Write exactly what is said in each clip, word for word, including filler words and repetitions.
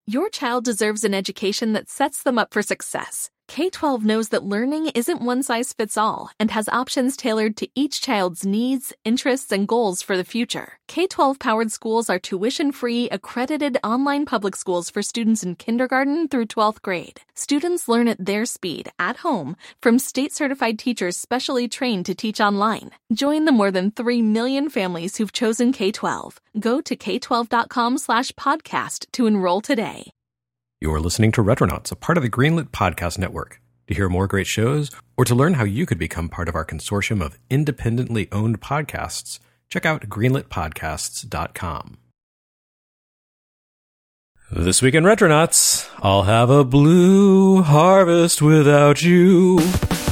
Your child deserves an education that sets them up for success. K twelve knows that learning isn't one size fits all and has options tailored to each child's needs, interests, and goals for the future. K twelve powered schools are tuition-free, accredited online public schools for students in kindergarten through twelfth grade. Students learn at their speed, at home, from state-certified teachers specially trained to teach online. Join the more than three million families who've chosen K twelve. Go to k twelve dot com slash podcast to enroll today. You're listening to Retronauts, a part of the Greenlit Podcast Network. To hear more great shows, or to learn how you could become part of our consortium of independently owned podcasts, check out greenlit podcasts dot com. This week in Retronauts, I'll have a blue harvest without you.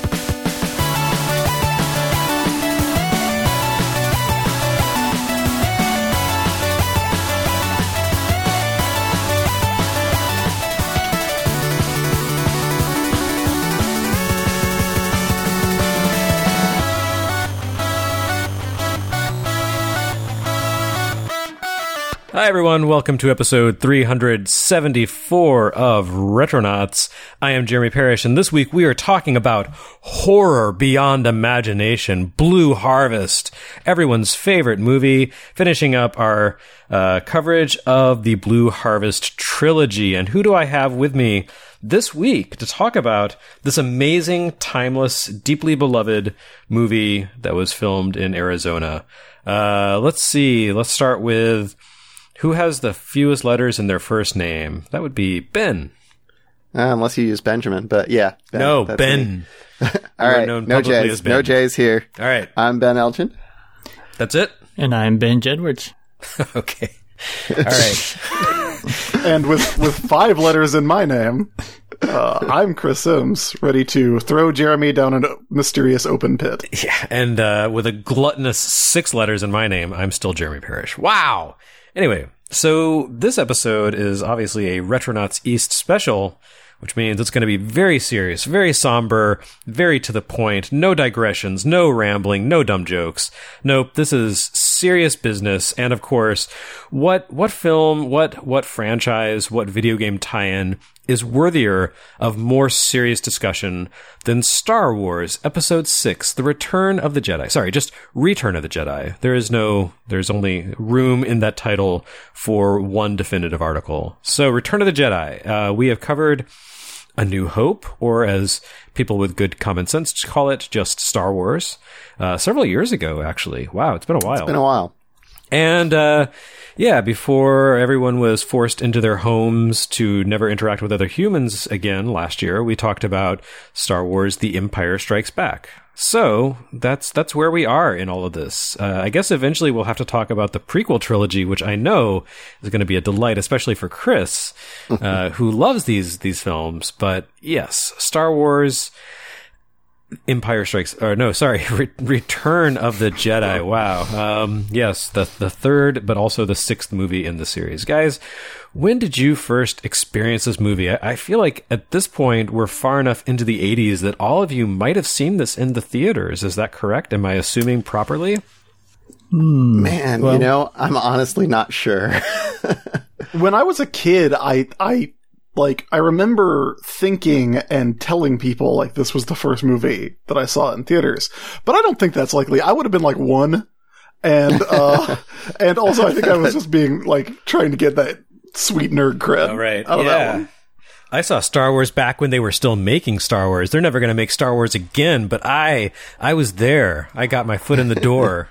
Hi everyone, welcome to episode three hundred seventy-four of Retronauts. I am Jeremy Parrish, and this week we are talking about horror beyond imagination, Blue Harvest, everyone's favorite movie, finishing up our uh, coverage of the Blue Harvest trilogy. And who do I have with me this week to talk about this amazing, timeless, deeply beloved movie that was filmed in Arizona? Uh, let's see, let's start with... who has the fewest letters in their first name? That would be Ben. Uh, unless you use Benjamin, but yeah. Ben, no, Ben. All right, no J's. No J's here. All right. I'm Ben Elgin. That's it? And I'm Ben Jedward's. Okay. All right. And with, with five letters in my name, uh, I'm Chris Sims, ready to throw Jeremy down a mysterious open pit. Yeah, and uh, with a gluttonous six letters in my name, I'm still Jeremy Parrish. Wow. Anyway, so this episode is obviously a Retronauts East special, which means it's going to be very serious, very somber, very to the point, no digressions, no rambling, no dumb jokes. Nope, this is serious business. And of course, what what film, what what franchise, what video game tie-in is worthier of more serious discussion than Star Wars Episode six, The Return of the Jedi. Sorry, just Return of the Jedi. There is no, there's only room in that title for one definitive article. So, Return of the Jedi. Uh, we have covered A New Hope, or as people with good common sense call it, just Star Wars. Uh, several years ago, actually. Wow, it's been a while. It's been a while. And, uh, yeah, before everyone was forced into their homes to never interact with other humans again last year, we talked about Star Wars The Empire Strikes Back. So, that's that's where we are in all of this. Uh, I guess eventually we'll have to talk about the prequel trilogy, which I know is going to be a delight, especially for Chris, uh, who loves these these films. But yes, Star Wars... Empire Strikes, or no, sorry, Re- Return of the Jedi. Wow. Um, yes, the the third, but also the sixth movie in the series. Guys, when did you first experience this movie? I, I feel like at this point we're far enough into the eighties that all of you might have seen this in the theaters. Is that correct? Am I assuming properly? Man, well, you know, I'm honestly not sure. When I was a kid, I, I, like, I remember thinking and telling people, like, this was the first movie that I saw in theaters. But I don't think that's likely. I would have been, like, one. And, uh, and also I think I was just being, like, trying to get that sweet nerd cred. Oh, right. Out of yeah. that one. I saw Star Wars back when they were still making Star Wars. They're never going to make Star Wars again, but I, I was there. I got my foot in the door.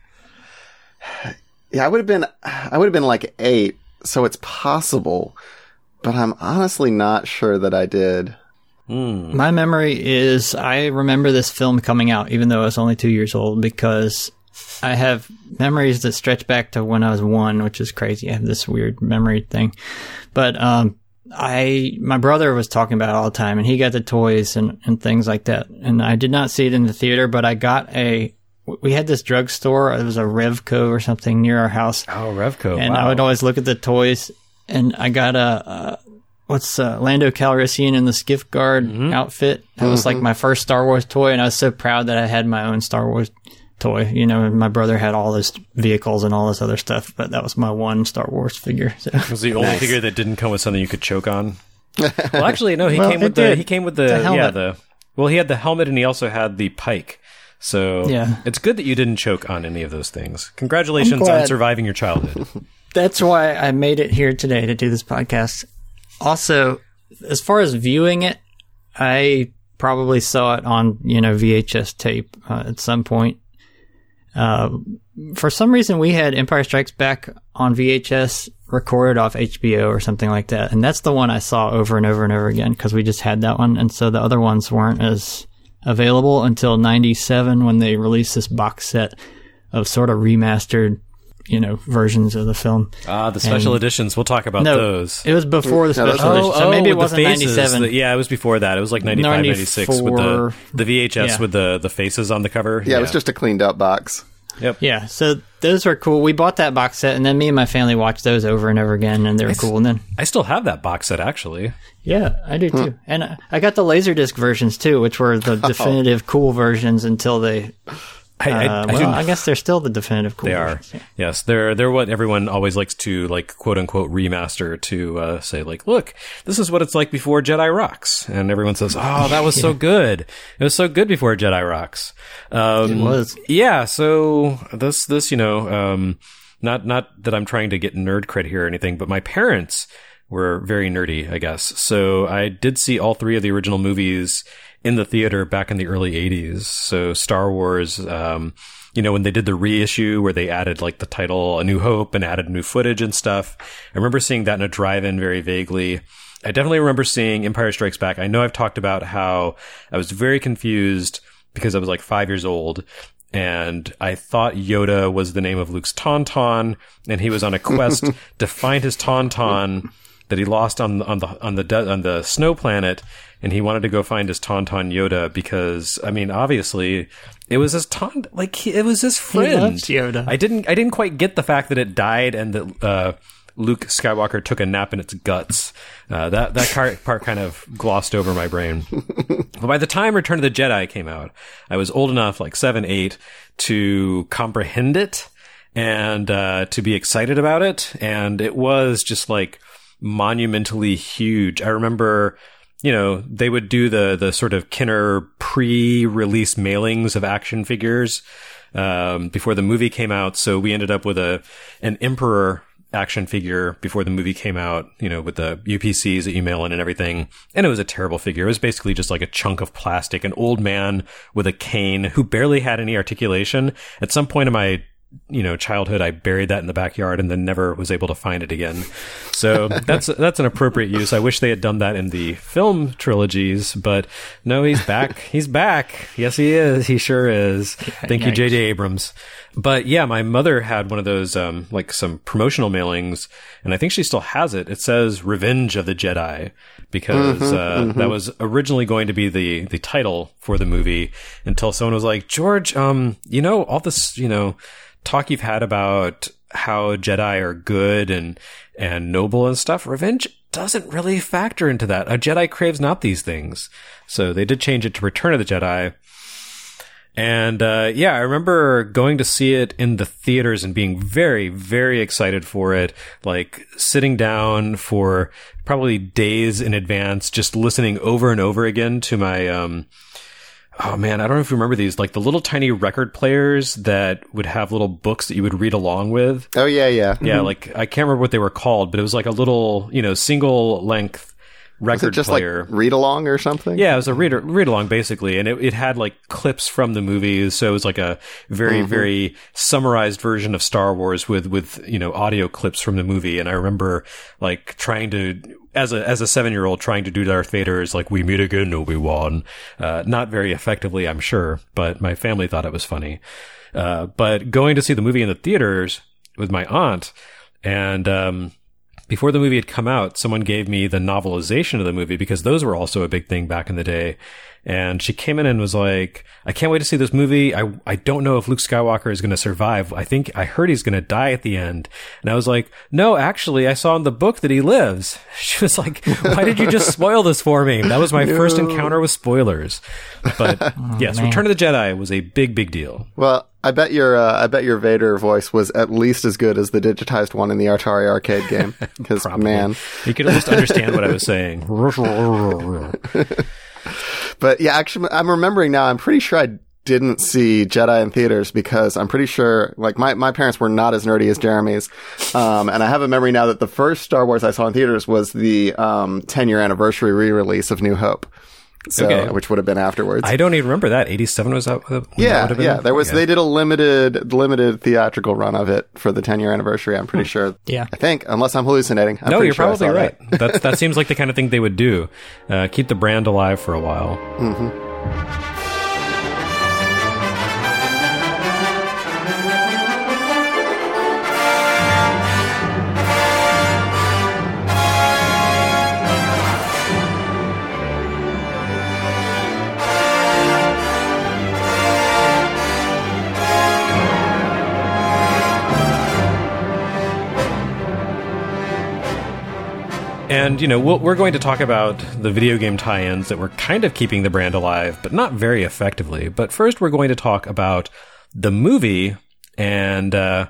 Yeah, I would have been, I would have been, like, eight, so it's possible. But I'm honestly not sure that I did. Mm. My memory is I remember this film coming out, even though I was only two years old, because I have memories that stretch back to when I was one, which is crazy. I have this weird memory thing. But um, I, my brother was talking about it all the time, and he got the toys and, and things like that. And I did not see it in the theater, but I got a... We had this drugstore. It was a Revco or something near our house. Oh, Revco. And wow. I would always look at the toys. And I got a, uh, what's uh, Lando Calrissian in the Skiff Guard mm-hmm. outfit. That mm-hmm. was like my first Star Wars toy, and I was so proud that I had my own Star Wars toy. You know, my brother had all those vehicles and all this other stuff, but that was my one Star Wars figure. So. It was the only nice. figure that didn't come with something you could choke on. Well, actually, no, he well, came with the did. he came with the, the yeah the well he had the helmet and he also had the pike. So yeah. It's good that you didn't choke on any of those things. Congratulations on surviving your childhood. That's why I made it here today to do this podcast. Also, as far as viewing it, I probably saw it on, you know, V H S tape uh, at some point. Uh, for some reason, we had Empire Strikes Back on V H S recorded off H B O or something like that. And that's the one I saw over and over and over again because we just had that one. And so the other ones weren't as available until ninety-seven when they released this box set of sort of remastered, you know, versions of the film. Ah, the special and, editions. We'll talk about no, those. It was before the special oh, edition. So oh, maybe it wasn't faces, ninety-seven. The, yeah, it was before that. It was like ninety-five, ninety-six with the, the V H S yeah. with the, the faces on the cover. Yeah, yeah, it was just a cleaned up box. Yep. Yeah, so those were cool. We bought that box set, and then me and my family watched those over and over again, and they were I cool. And then I still have that box set, actually. Yeah, I do too. And I, I got the Laserdisc versions too, which were the definitive oh. cool versions until they. I, I, uh, I well, I guess they're still the definitive cool They versions. are. Yeah. Yes, they're they're what everyone always likes to like quote unquote remaster to uh, say like, look, this is what it's like before Jedi Rocks, and everyone says, oh, that was yeah. so good. It was so good before Jedi Rocks. Um, it was. Yeah. So this this you know um, not not that I'm trying to get nerd cred here or anything, but my parents were very nerdy, I guess. So I did see all three of the original movies in the theater back in the early eighties. So Star Wars, um, you know, when they did the reissue where they added like the title A New Hope and added new footage and stuff. I remember seeing that in a drive-in very vaguely. I definitely remember seeing Empire Strikes Back. I know I've talked about how I was very confused because I was like five years old. And I thought Yoda was the name of Luke's Tauntaun, and he was on a quest to find his Tauntaun that he lost on on the on the on the snow planet, and he wanted to go find his Tauntaun Yoda because I mean, obviously, it was his Taunt like he, it was his friend. He loves Yoda. I didn't I didn't quite get the fact that it died and that uh, Luke Skywalker took a nap in its guts. Uh, that that part, part kind of glossed over my brain. But by the time Return of the Jedi came out, I was old enough, like seven, eight, to comprehend it and uh, to be excited about it, and it was just like monumentally huge. I remember, you know, they would do the the sort of Kenner pre-release mailings of action figures um, before the movie came out. So we ended up with a an Emperor action figure before the movie came out, you know, with the U P Cs that you mail in and everything. And it was a terrible figure. It was basically just like a chunk of plastic, an old man with a cane who barely had any articulation. At some point in my you know, childhood, I buried that in the backyard and then never was able to find it again. So that's that's an appropriate use. I wish they had done that in the film trilogies, but no, he's back. He's back. Yes, he is. He sure is. Thank Yikes. you, J J Abrams. But yeah, my mother had one of those, um, like some promotional mailings, and I think she still has it. It says Revenge of the Jedi because mm-hmm, uh, mm-hmm. that was originally going to be the, the title for the movie until someone was like, George, um, you know, all this, you know, talk you've had about how Jedi are good and and noble and stuff, Revenge doesn't really factor into that. A Jedi craves not these things. So they did change it to Return of the Jedi. And uh yeah, I remember going to see it in the theaters and being very, very excited for it. Like sitting down for probably days in advance, just listening over and over again to my um oh man, I don't know if you remember these, like the little tiny record players that would have little books that you would read along with. Oh yeah, yeah. Yeah, mm-hmm. Like I can't remember what they were called, but it was like a little, you know, single length record was it just player. Like read along or something? Yeah, it was a read read along basically, and it, it had like clips from the movies, so it was like a very mm-hmm. very summarized version of Star Wars with with you know audio clips from the movie. And I remember like trying to as a as a seven year old trying to do Darth Vader's like "We meet again, Obi-Wan," uh, not very effectively, I'm sure, but my family thought it was funny. Uh, but going to see the movie in the theaters with my aunt and. Um, Before the movie had come out, someone gave me the novelization of the movie because those were also a big thing back in the day. And she came in and was like, I can't wait to see this movie. I I don't know if Luke Skywalker is going to survive. I think I heard he's going to die at the end. And I was like, no, actually, I saw in the book that he lives. She was like, why did you just spoil this for me? That was my no. first encounter with spoilers. But oh, yes, man. Return of the Jedi was a big, big deal. Well, I bet your uh, I bet your Vader voice was at least as good as the digitized one in the Atari arcade game. Because man, you could at least understand what I was saying. But yeah, actually, I'm remembering now. I'm pretty sure I didn't see Jedi in theaters because I'm pretty sure, like, my, my parents were not as nerdy as Jeremy's. Um, and I have a memory now that the first Star Wars I saw in theaters was the um ten year anniversary re-release of New Hope. So, okay. Which would have been afterwards. I don't even remember that. eighty-seven was that? Was yeah, that yeah. There was. yeah. They did a limited, limited theatrical run of it for the ten year anniversary. I'm pretty sure. Yeah. I think, unless I'm hallucinating. I'm no, pretty you're sure probably right. That. that that seems like the kind of thing they would do. Uh, keep the brand alive for a while. Mm-hmm. And, you know, we'll, we're going to talk about the video game tie-ins that were kind of keeping the brand alive, but not very effectively. But first, we're going to talk about the movie. And uh,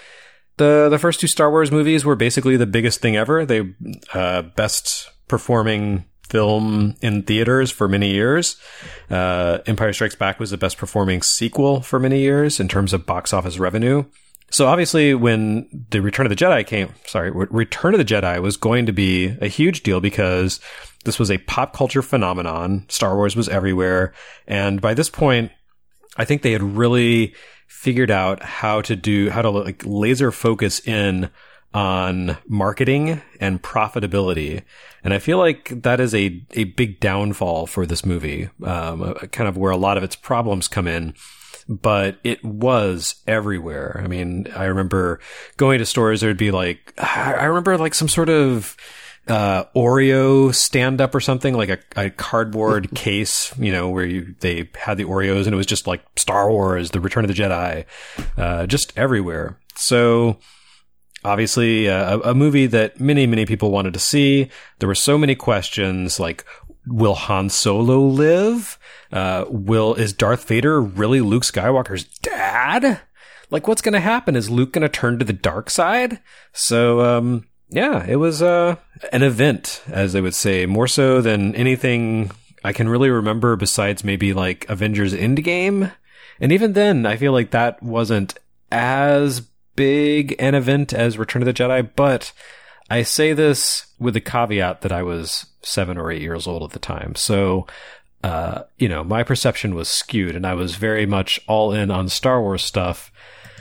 the the first two Star Wars movies were basically the biggest thing ever. They uh, best performing film in theaters for many years. Uh, Empire Strikes Back was the best performing sequel for many years in terms of box office revenue. So obviously when the Return of the Jedi came, sorry, Return of the Jedi was going to be a huge deal because this was a pop culture phenomenon. Star Wars was everywhere. And by this point, I think they had really figured out how to do, how to like laser focus in on marketing and profitability. And I feel like that is a, a big downfall for this movie, um, kind of where a lot of its problems come in. But it was everywhere. I mean, I remember going to stores, there'd be like, I remember like some sort of uh Oreo stand up or something, like a, a cardboard case, you know, where you, they had the Oreos and it was just like Star Wars, The Return of the Jedi, uh, just everywhere. So obviously uh, a, a movie that many, many people wanted to see. There were so many questions like, will Han Solo live? Uh, will, is Darth Vader really Luke Skywalker's dad? Like, what's going to happen? Is Luke going to turn to the dark side? So, um, yeah, it was, uh, an event, as they would say, more so than anything I can really remember besides maybe like Avengers Endgame. And even then, I feel like that wasn't as big an event as Return of the Jedi, but I say this with the caveat that I was seven or eight years old at the time. So, uh, you know, my perception was skewed and I was very much all in on Star Wars stuff.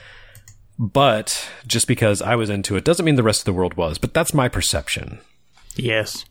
But just because I was into it doesn't mean the rest of the world was, but that's my perception. Yes.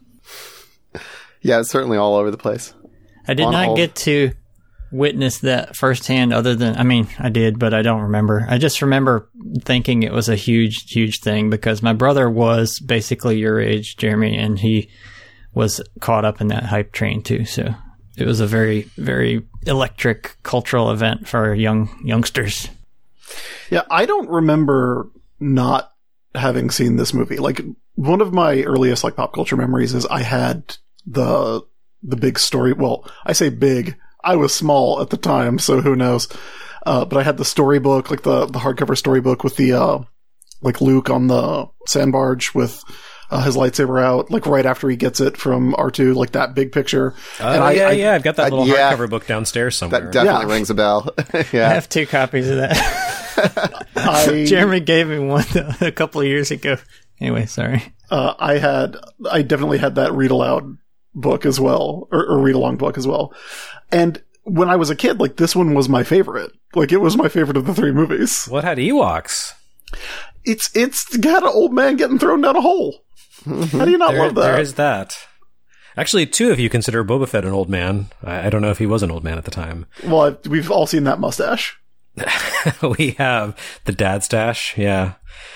Yeah, it's certainly all over the place. I did On not hold. get to witness that firsthand other than, I mean, I did, but I don't remember. I just remember thinking it was a huge, huge thing because my brother was basically your age, Jeremy, and he was caught up in that hype train too. So it was a very, very electric cultural event for young youngsters. Yeah, I don't remember not having seen this movie. Like, one of my earliest like pop culture memories is I had the the big story. Well, I say big. I was small at the time, so who knows? Uh, but I had the storybook, like the the hardcover storybook with the uh, like Luke on the sand barge with uh, his lightsaber out, like right after he gets it from R two, like that big picture. Oh, and I, yeah, I, yeah. I've got that I- little yeah. hardcover book downstairs somewhere. That definitely Yeah. rings a bell. I Yeah. have two copies of that. I, Jeremy gave me one a couple of years ago. Anyway, sorry. uh, I had, I definitely had that read aloud book as well, or, or read along book as well. And when I was a kid, like this one was my favorite. Like it was my favorite of the three movies. What had Ewoks? It's, it's got an old man getting thrown down a hole. How do you not There, love that? there is that. Actually, two, if you consider Boba Fett an old man. I, I don't know if he was an old man at the time. Well, I've, we've all seen that mustache. We have the dad stash. Yeah.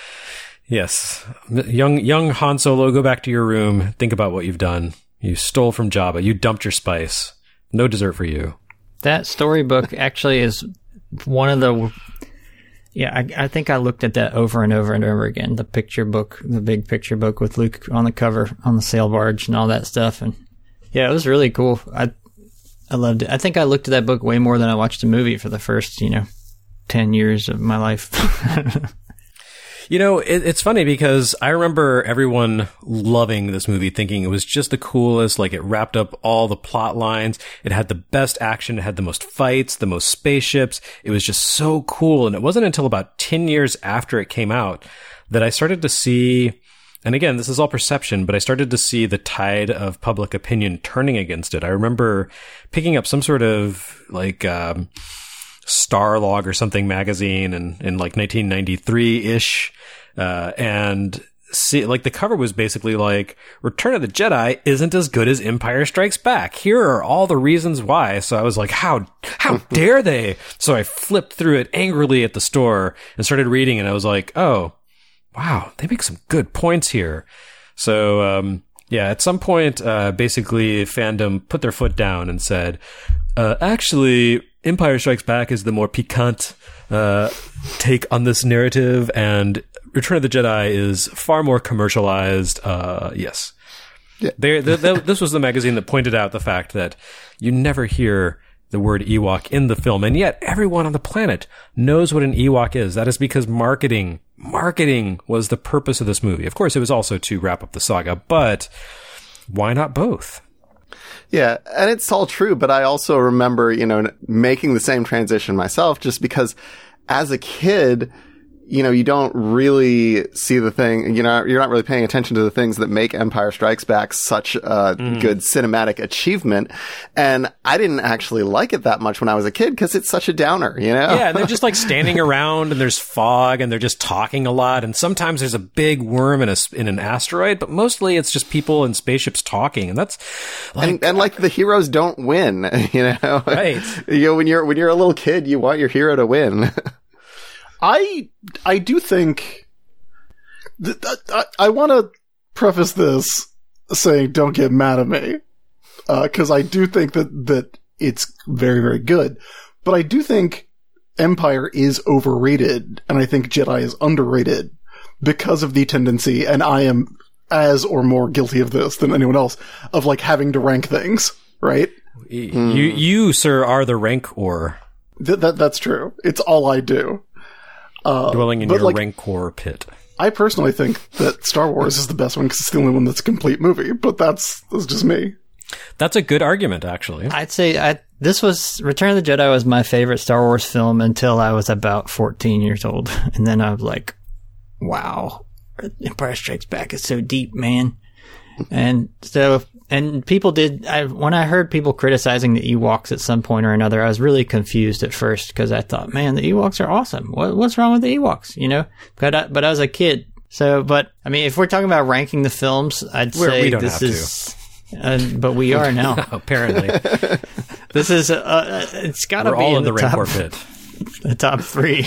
Yes. Young, young Han Solo, go back to your room. Think about what you've done. You stole from Jabba. You dumped your spice. No dessert for you. That storybook actually is one of the. Yeah, I, I think I looked at that over and over and over again. The picture book, the big picture book with Luke on the cover on the sail barge and all that stuff. And yeah, it was really cool. I I loved it. I think I looked at that book way more than I watched the movie for the first, you know, ten years of my life. You know, it, it's funny because I remember everyone loving this movie, thinking it was just the coolest. Like, it wrapped up all the plot lines. It had the best action. It had the most fights, the most spaceships. It was just so cool. And it wasn't until about ten years after it came out that I started to see, and again, this is all perception, but I started to see the tide of public opinion turning against it. I remember picking up some sort of like, um, Starlog or something magazine in, in like nineteen ninety-three-ish. Uh, and see, like the cover was basically like, Return of the Jedi isn't as good as Empire Strikes Back. Here are all the reasons why. So I was like, how, how dare they? So I flipped through it angrily at the store and started reading, and I was like, oh, wow, they make some good points here. So, um, yeah, at some point, uh, basically fandom put their foot down and said, uh, actually, Empire Strikes Back is the more piquant uh, take on this narrative, and Return of the Jedi is far more commercialized. Uh, yes. Yeah. They, they, they, this was the magazine that pointed out the fact that you never hear the word Ewok in the film, and yet everyone on the planet knows what an Ewok is. That is because marketing, marketing was the purpose of this movie. Of course, it was also to wrap up the saga, but why not both? Yeah, and it's all true, but I also remember, you know, making the same transition myself, just because as a kid, you know, you don't really see the thing, you know, you're not really paying attention to the things that make Empire Strikes Back such a mm. good cinematic achievement. And I didn't actually like it that much when I was a kid because it's such a downer, you know? Yeah, and they're just like standing around and there's fog and they're just talking a lot. And sometimes there's a big worm in a, in an asteroid, but mostly it's just people in spaceships talking. And that's like, and, and like the heroes don't win, you know? Right. You know, when you're, when you're a little kid, you want your hero to win. I I do think th- th- I, I want to preface this saying don't get mad at me, because uh, I do think that that it's very, very good, but I do think Empire is overrated, and I think Jedi is underrated because of the tendency, and I am as or more guilty of this than anyone else, of like having to rank things, right? You, mm. you, you sir, are the rank-or. Th- that that's true. It's all I do. Uh, Dwelling in your like, rancor pit. I personally think that Star Wars is the best one because it's the only one that's a complete movie, but that's, that's just me. That's a good argument, actually. I'd say I, this was, Return of the Jedi was my favorite Star Wars film until I was about fourteen years old. And then I was like, wow, Empire Strikes Back is so deep, man. And so, and people did, I, when I heard people criticizing the Ewoks at some point or another, I was really confused at first because I thought, man, the Ewoks are awesome. What, what's wrong with the Ewoks? You know, but I, but I was a kid. So, but I mean, if we're talking about ranking the films, I'd we're, say we don't this have is, uh, but we are now. Apparently. This is, uh, it's gotta we're be all in in the, the rancor top, pit. The top three.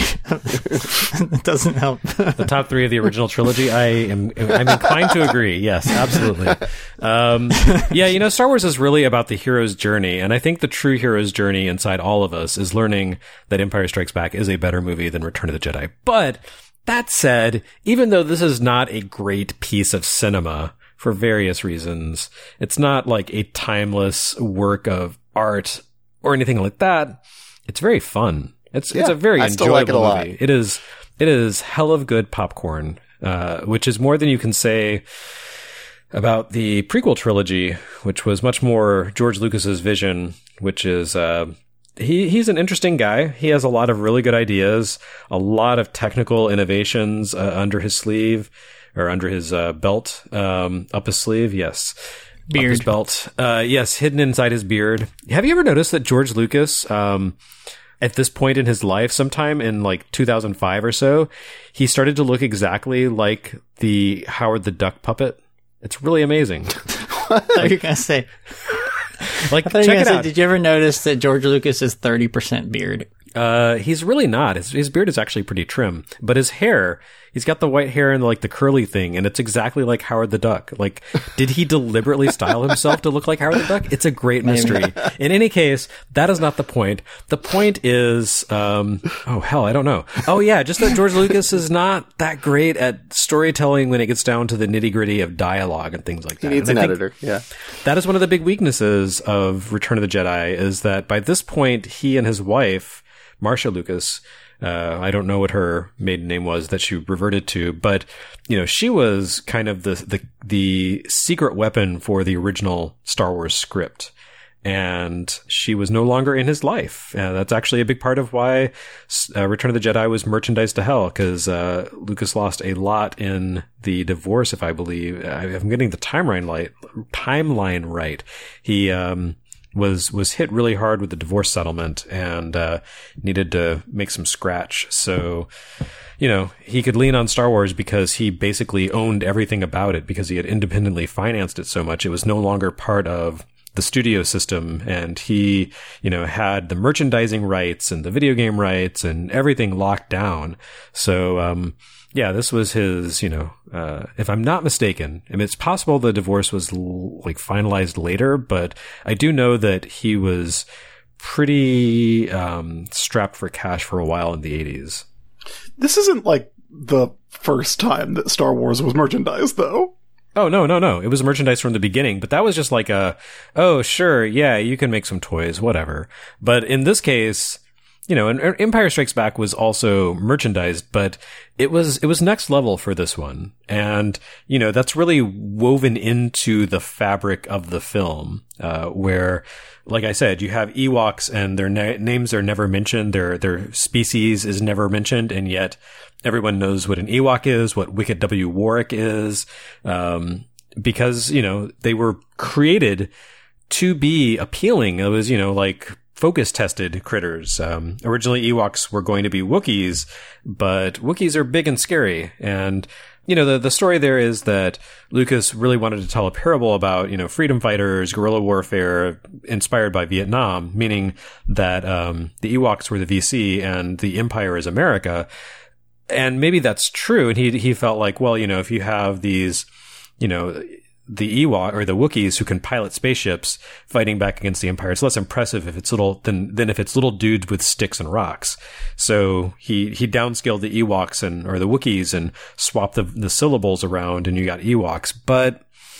It doesn't help. The top three of the original trilogy. I am, I'm inclined to agree. Yes, absolutely. Um, yeah, you know, Star Wars is really about the hero's journey. And I think the true hero's journey inside all of us is learning that Empire Strikes Back is a better movie than Return of the Jedi. But that said, even though this is not a great piece of cinema for various reasons, it's not like a timeless work of art or anything like that. It's very fun. It's yeah, it's a very I enjoyable like it a movie. lot. It is it is hell of good popcorn, uh, which is more than you can say about the prequel trilogy, which was much more George Lucas's vision. Which is uh, he he's an interesting guy. He has a lot of really good ideas, a lot of technical innovations uh, under his sleeve or under his uh, belt, um, up his sleeve. Yes. Beard. Up his belt. Uh, yes, hidden inside his beard. Have you ever noticed that George Lucas, um, at this point in his life, sometime in like two thousand five or so, he started to look exactly like the Howard the Duck puppet? It's really amazing. I thought you were going to say, like, I thought you check were it gonna out. say, did you ever notice that George Lucas is thirty percent beard? Uh, he's really not. His, his beard is actually pretty trim, but his hair, he's got the white hair and like the curly thing, and it's exactly like Howard the Duck. Like, did he deliberately style himself to look like Howard the Duck? It's a great mystery. In any case, that is not the point. The point is, um, oh hell, I don't know. Oh yeah, just that George Lucas is not that great at storytelling when it gets down to the nitty gritty of dialogue and things like that. He needs and an I think editor. Yeah. that is one of the big weaknesses of Return of the Jedi, is that by this point, he and his wife, Marcia Lucas, Uh, I don't know what her maiden name was that she reverted to, but you know, she was kind of the the the secret weapon for the original Star Wars script. And she was no longer in his life. Uh, that's actually a big part of why uh, Return of the Jedi was merchandised to hell, because uh, Lucas lost a lot in the divorce, if I believe. I'm getting the timeline right. Timeline right. He um, was was hit really hard with the divorce settlement and uh, needed to make some scratch. So, you know, he could lean on Star Wars because he basically owned everything about it, because he had independently financed it so much. It was no longer part of the studio system, and he, you know, had the merchandising rights and the video game rights and everything locked down. So, um, yeah, this was his, you know, uh, if I'm not mistaken, I mean, it's possible the divorce was l- like finalized later, but I do know that he was pretty, um, strapped for cash for a while in the eighties. This isn't like the first time that Star Wars was merchandised, though. Oh, no, no, no. It was merchandise from the beginning, but that was just like a, oh, sure, yeah, you can make some toys, whatever. But in this case, you know, and Empire Strikes Back was also merchandised, but it was, it was next level for this one. And, you know, that's really woven into the fabric of the film, uh, where, like I said, you have Ewoks and their na- names are never mentioned, their, their species is never mentioned, and yet everyone knows what an Ewok is, what Wicket W. Warwick is, um, because, you know, they were created to be appealing. It was, you know, like focus tested critters. Um, originally Ewoks were going to be Wookiees, but Wookiees are big and scary. And, you know, the, the story there is that Lucas really wanted to tell a parable about, you know, freedom fighters, guerrilla warfare, inspired by Vietnam, meaning that, um, the Ewoks were the V C and the Empire is America. And maybe that's true. And he, he felt like, well, you know, if you have these, you know, the Ewok or the Wookiees who can pilot spaceships fighting back against the Empire, it's less impressive if it's little than, than if it's little dudes with sticks and rocks. So he, he downscaled the Ewoks and, or the Wookiees and swapped the, the syllables around and you got Ewoks. But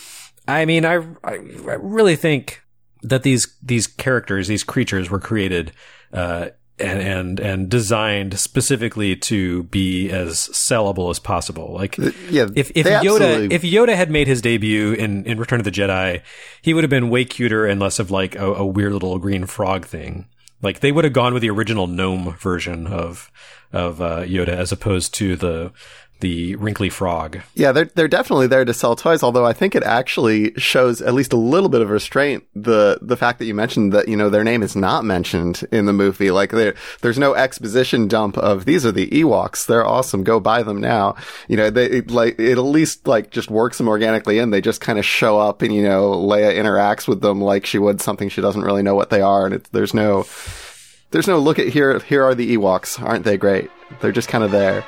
I mean, I, I, I really think that these, these characters, these creatures were created, uh, and, and, and designed specifically to be as sellable as possible. Like, yeah, if, if Yoda, absolutely... if Yoda had made his debut in, in Return of the Jedi, he would have been way cuter and less of like a, a weird little green frog thing. Like, they would have gone with the original gnome version of, of, uh, Yoda as opposed to the, the wrinkly frog. Yeah, they're they're definitely there to sell toys, although I think it actually shows at least a little bit of restraint, the the fact that you mentioned that, you know, their name is not mentioned in the movie. Like, there there's no exposition dump of these are the Ewoks, they're awesome, go buy them now. You know, they it, like it at least like just works them organically in. They just kind of show up and, you know, Leia interacts with them like she would something she doesn't really know what they are, and it, there's no there's no look at here here are the Ewoks, aren't they great? They're just kind of there.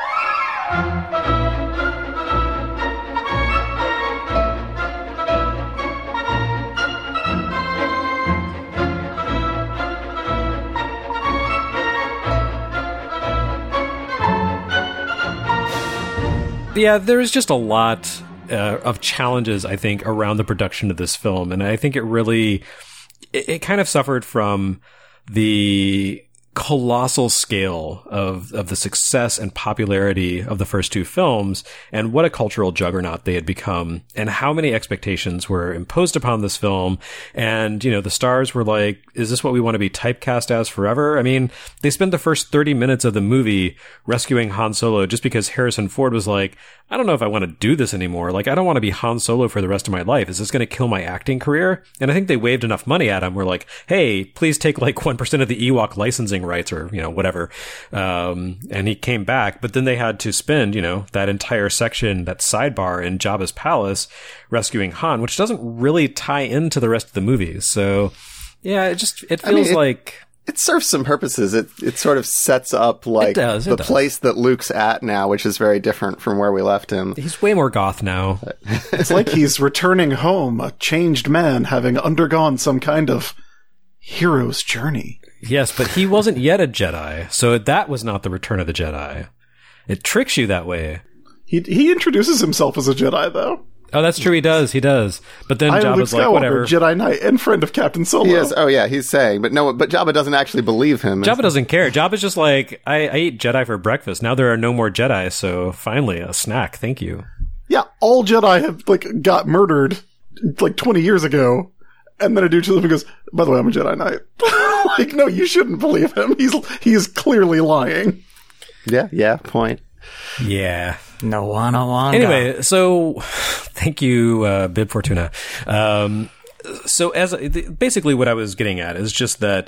Yeah, there's just a lot uh, of challenges, I think, around the production of this film. And I think it really, it, it kind of suffered from the colossal scale of, of the success and popularity of the first two films, and what a cultural juggernaut they had become, and how many expectations were imposed upon this film. And, you know, the stars were like, is this what we want to be typecast as forever? I mean, they spent the first thirty minutes of the movie rescuing Han Solo just because Harrison Ford was like, I don't know if I want to do this anymore. Like, I don't want to be Han Solo for the rest of my life. Is this going to kill my acting career? And I think they waved enough money at him. We're like, hey, please take like one percent of the Ewok licensing rights, or, you know, whatever. Um, and he came back, but then they had to spend, you know, that entire section, that sidebar in Jabba's palace rescuing Han, which doesn't really tie into the rest of the movie. So yeah, it just, it feels I mean, it- like... It serves some purposes. It it sort of sets up like it does, it the does. place that Luke's at now, which is very different from where we left him. He's way more goth now. It's like he's returning home, a changed man, having undergone some kind of hero's journey. Yes, but he wasn't yet a Jedi, so that was not the Return of the Jedi. It tricks you that way. He he introduces himself as a Jedi, though. Oh, that's true. He does. He does. But then I am Luke Jabba's like, Skywalker, whatever. Jedi Knight, and friend of Captain Solo. Yes. Oh, yeah. He's saying, but no. But Jabba doesn't actually believe him. Jabba doesn't care. Jabba's just like, I, I eat Jedi for breakfast. Now there are no more Jedi, so finally a snack. Thank you. Yeah, all Jedi have like got murdered like twenty years ago, and then a dude shows up and goes, "By the way, I'm a Jedi Knight." Like, no, you shouldn't believe him. He's he's clearly lying. Yeah. Yeah. Point. Yeah. No wanna wanna. Anyway, so thank you, uh, Bib Fortuna. Um, so as basically what I was getting at is just that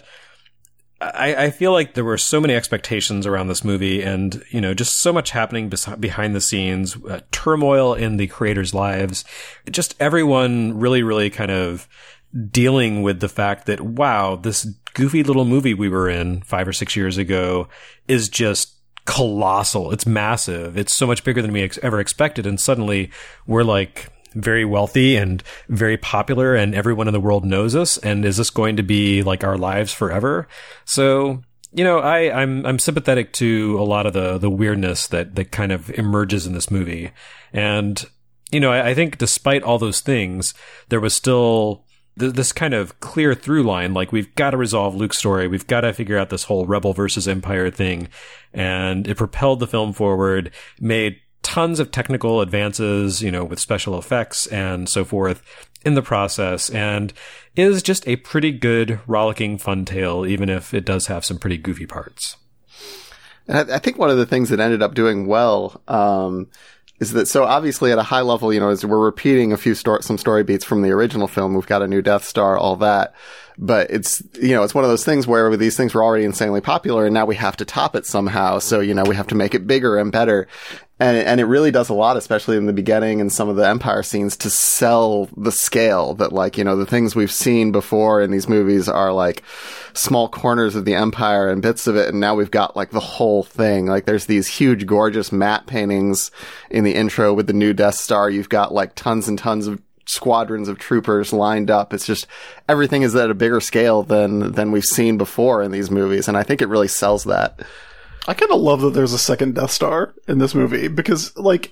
I, I feel like there were so many expectations around this movie, and you know, just so much happening bes- behind the scenes, uh, turmoil in the creators' lives, just everyone really, really kind of dealing with the fact that wow, this goofy little movie we were in five or six years ago is just colossal. It's massive. It's so much bigger than we ex- ever expected. And suddenly we're like very wealthy and very popular and everyone in the world knows us. And is this going to be like our lives forever? So, you know, I, I'm, I'm sympathetic to a lot of the, the weirdness that, that kind of emerges in this movie. And, you know, I, I think despite all those things, there was still this kind of clear through line, like we've got to resolve Luke's story. We've got to figure out this whole Rebel versus Empire thing. And it propelled the film forward, made tons of technical advances, you know, with special effects and so forth in the process, and is just a pretty good, rollicking fun tale, even if it does have some pretty goofy parts. And I, I think one of the things that ended up doing well, um, is that, so obviously at a high level, you know, as we're repeating a few story, some story beats from the original film, we've got a new Death Star, all that. But it's, you know, it's one of those things where these things were already insanely popular and now we have to top it somehow. So, you know, we have to make it bigger and better. And, and it really does a lot, especially in the beginning and some of the Empire scenes, to sell the scale that, like, you know, the things we've seen before in these movies are like small corners of the Empire and bits of it. And now we've got like the whole thing. Like there's these huge, gorgeous matte paintings in the intro with the new Death Star. You've got like tons and tons of squadrons of troopers lined up. It's just everything is at a bigger scale than, than we've seen before in these movies. And I think it really sells that. I kind of love that there's a second Death Star in this movie because, like,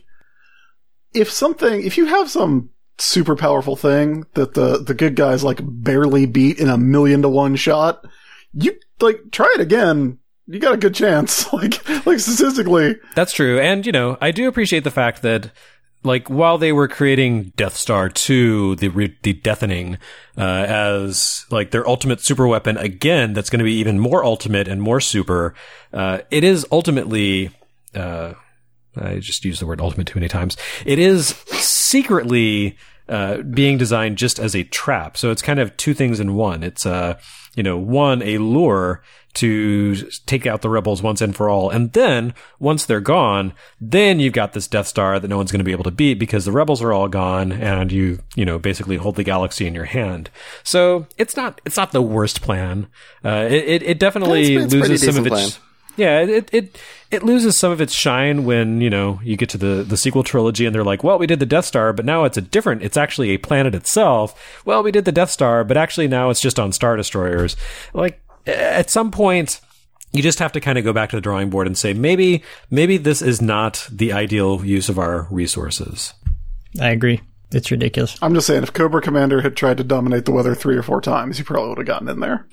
if something, if you have some super powerful thing that the, the good guys, like, barely beat in a million to one shot, you, like, try it again. You got a good chance. Like, like statistically. That's true. And, you know, I do appreciate the fact that, like, while they were creating Death Star two, the re- the deafening, uh, as, like, their ultimate super weapon, again, that's going to be even more ultimate and more super, uh, it is ultimately, uh, I just used the word ultimate too many times. It is secretly, uh, being designed just as a trap. So it's kind of two things in one. It's, uh, you know, one, a lure to take out the rebels once and for all. And then, once they're gone, then you've got this Death Star that no one's going to be able to beat because the rebels are all gone and you, you know, basically hold the galaxy in your hand. So, it's not, it's not the worst plan. Uh, it, it, it definitely it's, it's loses some of its, plan. yeah, it, it, it loses some of its shine when, you know, you get to the, the sequel trilogy and they're like, well, we did the Death Star, but now it's a different, it's actually a planet itself. Well, we did the Death Star, but actually now it's just on Star Destroyers. Like, at some point, you just have to kind of go back to the drawing board and say, maybe, maybe this is not the ideal use of our resources. I agree. It's ridiculous. I'm just saying, if Cobra Commander had tried to dominate the weather three or four times, he probably would have gotten in there.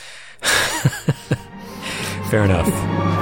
Fair enough.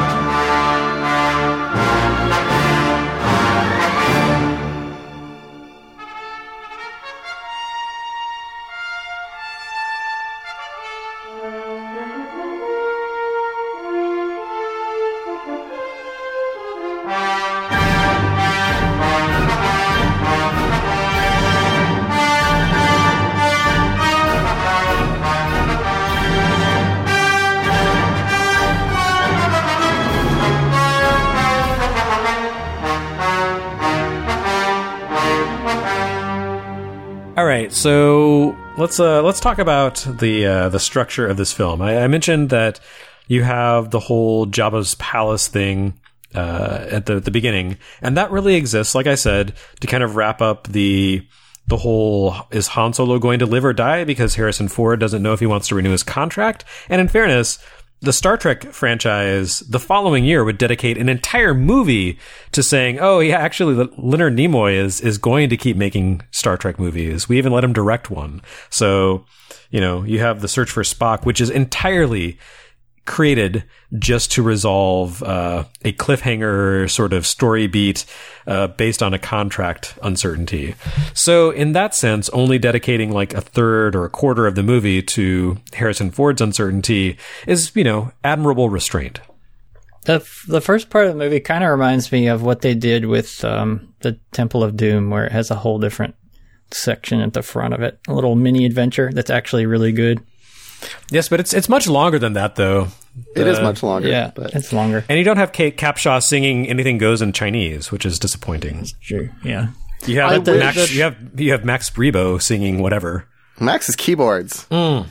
All right, so let's uh, let's talk about the uh, the structure of this film. I, I mentioned that you have the whole Jabba's palace thing uh, at the the beginning, and that really exists, like I said, to kind of wrap up the the whole is Han Solo going to live or die because Harrison Ford doesn't know if he wants to renew his contract. And in fairness, the Star Trek franchise the following year would dedicate an entire movie to saying, oh, yeah, actually, Leonard Nimoy is, is going to keep making Star Trek movies. We even let him direct one. So, you know, you have The Search for Spock, which is entirely created just to resolve uh, a cliffhanger sort of story beat uh, based on a contract uncertainty. So in that sense, only dedicating like a third or a quarter of the movie to Harrison Ford's uncertainty is, you know, admirable restraint. The the first part of the movie kind of reminds me of what they did with um, the Temple of Doom, where it has a whole different section at the front of it, a little mini adventure that's actually really good. Yes, but it's it's much longer than that, though. It the, is much longer. Yeah, but. it's longer. And you don't have Kate Capshaw singing "Anything Goes" in Chinese, which is disappointing. True. Yeah. You have I Max. wish- You have you have Max Rebo singing whatever. Max's keyboards. Mm.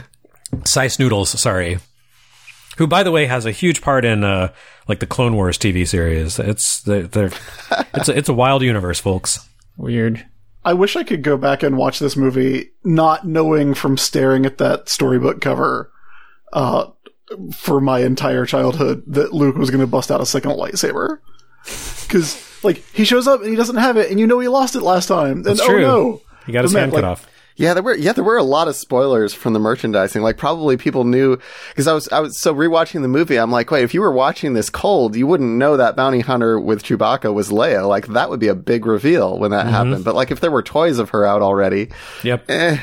Sice Noodles, sorry. Who, by the way, has a huge part in uh, like the Clone Wars T V series. It's they're, they're, it's a, it's a wild universe, folks. Weird. I wish I could go back and watch this movie not knowing from staring at that storybook cover uh, for my entire childhood that Luke was going to bust out a second lightsaber. Because, like, he shows up and he doesn't have it, and you know he lost it last time. And That's oh true. no. He got his But man, hand cut like, off. Yeah, there were yeah there were a lot of spoilers from the merchandising. Like probably people knew because I was I was so rewatching the movie. I'm like, wait, if you were watching this cold, you wouldn't know that bounty hunter with Chewbacca was Leia. Like that would be a big reveal when that Mm-hmm. happened. But like if there were toys of her out already, Yep. eh,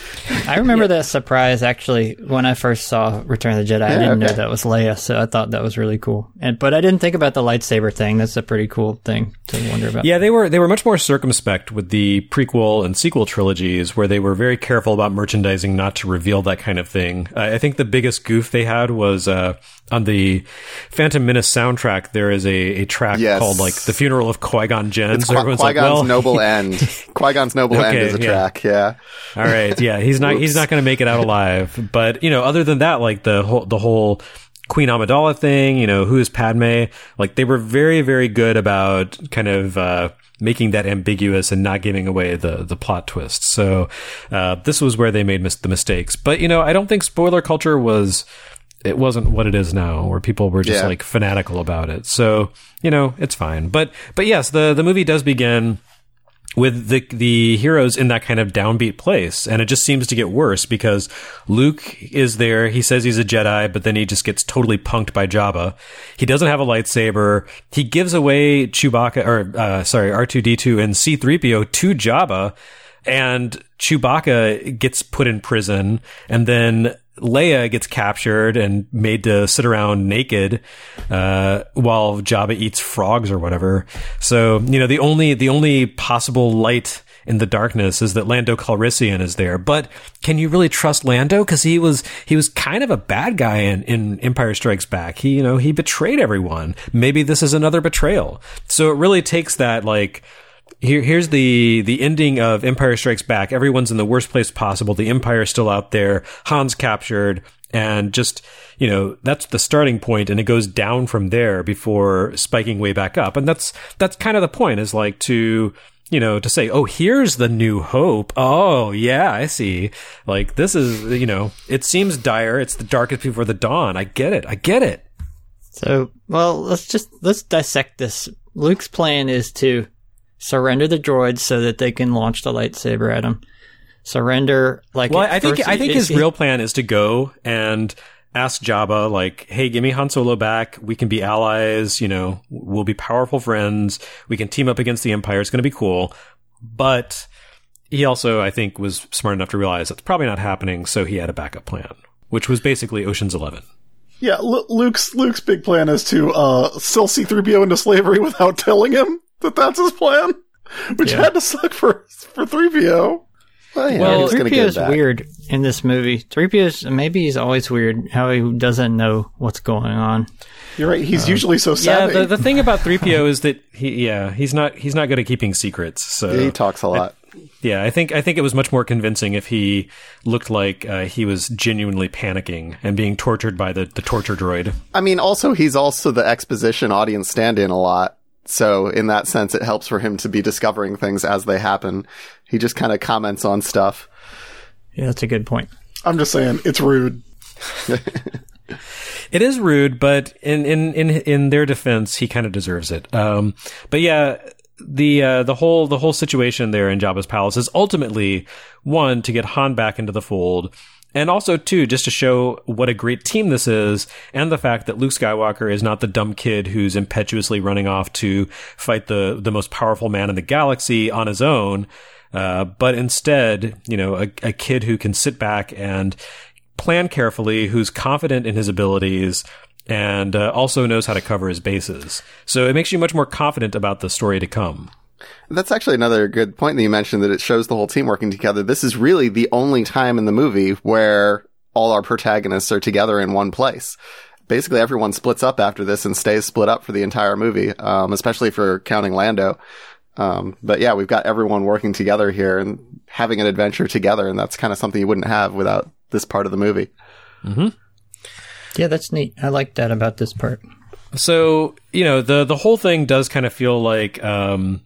I remember that surprise actually when I first saw Return of the Jedi. I Yeah, didn't know okay. that was Leia, so I thought that was really cool. And but I didn't think about the lightsaber thing. That's a pretty cool thing to wonder about. Yeah, they were they were much more circumspect with the prequel and sequel trilogies, where they were very careful about merchandising not to reveal that kind of thing. Uh, I think the biggest goof they had was uh, on the Phantom Menace soundtrack. There is a, a track Yes. called like "The Funeral of Qui-Gon Jinn." it's So Qui- everyone's Qui-Gon's like, well, Noble End. Qui-Gon's Noble End Okay, is a yeah. track. Yeah. all right, yeah, he's not he's Oops. not going to make it out alive. But you know, other than that, like the whole the whole Queen Amidala thing, you know, who is Padme? Like they were very very good about kind of uh, making that ambiguous and not giving away the the plot twists. So uh, this was where they made mis- the mistakes. But you know, I don't think spoiler culture was. It wasn't what it is now, where people were just Yeah. like fanatical about it. So you know, it's fine. But but yes, the the movie does begin with the the heroes in that kind of downbeat place, and it just seems to get worse because Luke is there. He says he's a Jedi, but then he just gets totally punked by Jabba. He doesn't have a lightsaber. He gives away Chewbacca, or uh, sorry, R two D two and C three P O to Jabba, and Chewbacca gets put in prison, and then Leia gets captured and made to sit around naked uh, while Jabba eats frogs or whatever. So, you know, the only the only possible light in the darkness is that Lando Calrissian is there. But can you really trust Lando? Because he was he was kind of a bad guy in, in Empire Strikes Back. He, you know, he betrayed everyone. Maybe this is another betrayal. So it really takes that, like, Here, here's the the ending of Empire Strikes Back. Everyone's in the worst place possible. The Empire's still out there. Han's captured, and just, you know, that's the starting point, and it goes down from there before spiking way back up. And that's that's kind of the point, is like to, you know, to say, oh, here's the new hope. Oh, yeah, I see. Like, this is, you know, it seems dire. It's the darkest before the dawn. I get it. I get it. So, well, let's just let's dissect this. Luke's plan is to surrender the droids so that they can launch the lightsaber at him. Surrender, like, Well, at I think first I think he- his he- real plan is to go and ask Jabba, like, hey, give me Han Solo back. We can be allies. You know, we'll be powerful friends. We can team up against the Empire. It's going to be cool. But he also, I think, was smart enough to realize that's probably not happening. So he had a backup plan, which was basically Ocean's Eleven. Yeah, Lu Luke's Luke's big plan is to uh, sell C three P O into slavery without telling him that that's his plan, which Yeah. had to suck for for three P O. Well, yeah, Well, he's gonna three P O get is it back. weird in this movie. three P O is, maybe he's always weird, how he doesn't know what's going on. You're right. He's usually so Yeah, savvy. the the thing about three P O is that he, yeah, he's not he's not good at keeping secrets. So Yeah, he talks a lot. yeah, I think I think it was much more convincing if he looked like uh, he was genuinely panicking and being tortured by the, the torture droid. I mean, also, he's also the exposition audience stand-in a lot. So in that sense, it helps for him to be discovering things as they happen. He just kind of comments on stuff. Yeah, that's a good point. I'm just saying, it's rude. It is rude, but in in in, in their defense, he kind of deserves it. Um, but yeah, the uh, the whole the whole situation there in Jabba's palace is ultimately one to get Han back into the fold. And also, too, just to show what a great team this is, and the fact that Luke Skywalker is not the dumb kid who's impetuously running off to fight the, the most powerful man in the galaxy on his own, uh, but instead, you know, a, a kid who can sit back and plan carefully, who's confident in his abilities, and uh, also knows how to cover his bases. So it makes you much more confident about the story to come. That's actually another good point that you mentioned, that it shows the whole team working together. This is really the only time in the movie where all our protagonists are together in one place. Basically, everyone splits up after this and stays split up for the entire movie, um, especially for counting Lando. Um, but yeah, we've got everyone working together here and having an adventure together, and that's kind of something you wouldn't have without this part of the movie. Mm-hmm. Yeah, that's neat. I like that about this part. So, you know, the the whole thing does kind of feel like um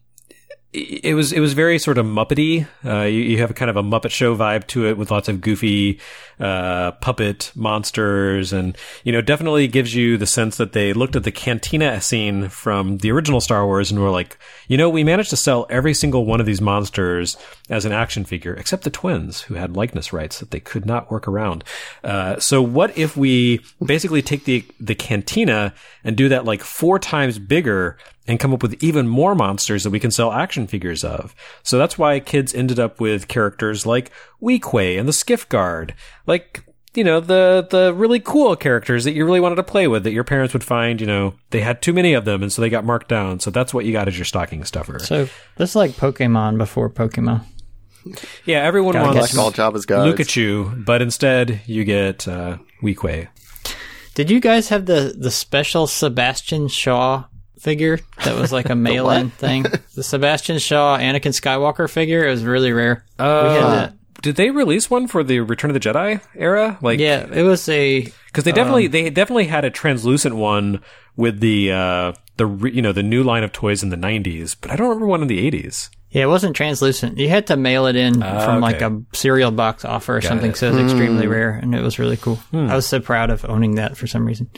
It was it was very sort of Muppety. Uh, you, you have a kind of a Muppet Show vibe to it, with lots of goofy uh, puppet monsters, and you know, definitely gives you the sense that they looked at the cantina scene from the original Star Wars and were like, you know, we managed to sell every single one of these monsters as an action figure, except the twins, who had likeness rights that they could not work around. Uh, so what if we basically take the the cantina and do that like four times bigger, and come up with even more monsters that we can sell action figures of? So that's why kids ended up with characters like Weequay and the Skiff Guard. Like, you know, the the really cool characters that you really wanted to play with, that your parents would find, you know, they had too many of them, and so they got marked down. So that's what you got as your stocking stuffer. So this is like Pokemon before Pokemon. Yeah, everyone Gotta wants Collect all Jabba's guards. Lukachu, but instead you get uh, Weequay. Did you guys have the, the special Sebastian Shaw figure that was like a mail-in thing? The Sebastian Shaw Anakin Skywalker figure. It was really rare. Uh, we had that. Did they release one for the Return of the Jedi era? Like, Yeah, it was a because they definitely um, they definitely had a translucent one with the uh, the re, you know the new line of toys in the nineties, but I don't remember one in the eighties. Yeah, it wasn't translucent. You had to mail it in uh, from okay. like a cereal box offer or Got something, it. so it was extremely Hmm. rare, and it was really cool. Hmm. I was so proud of owning that for some reason.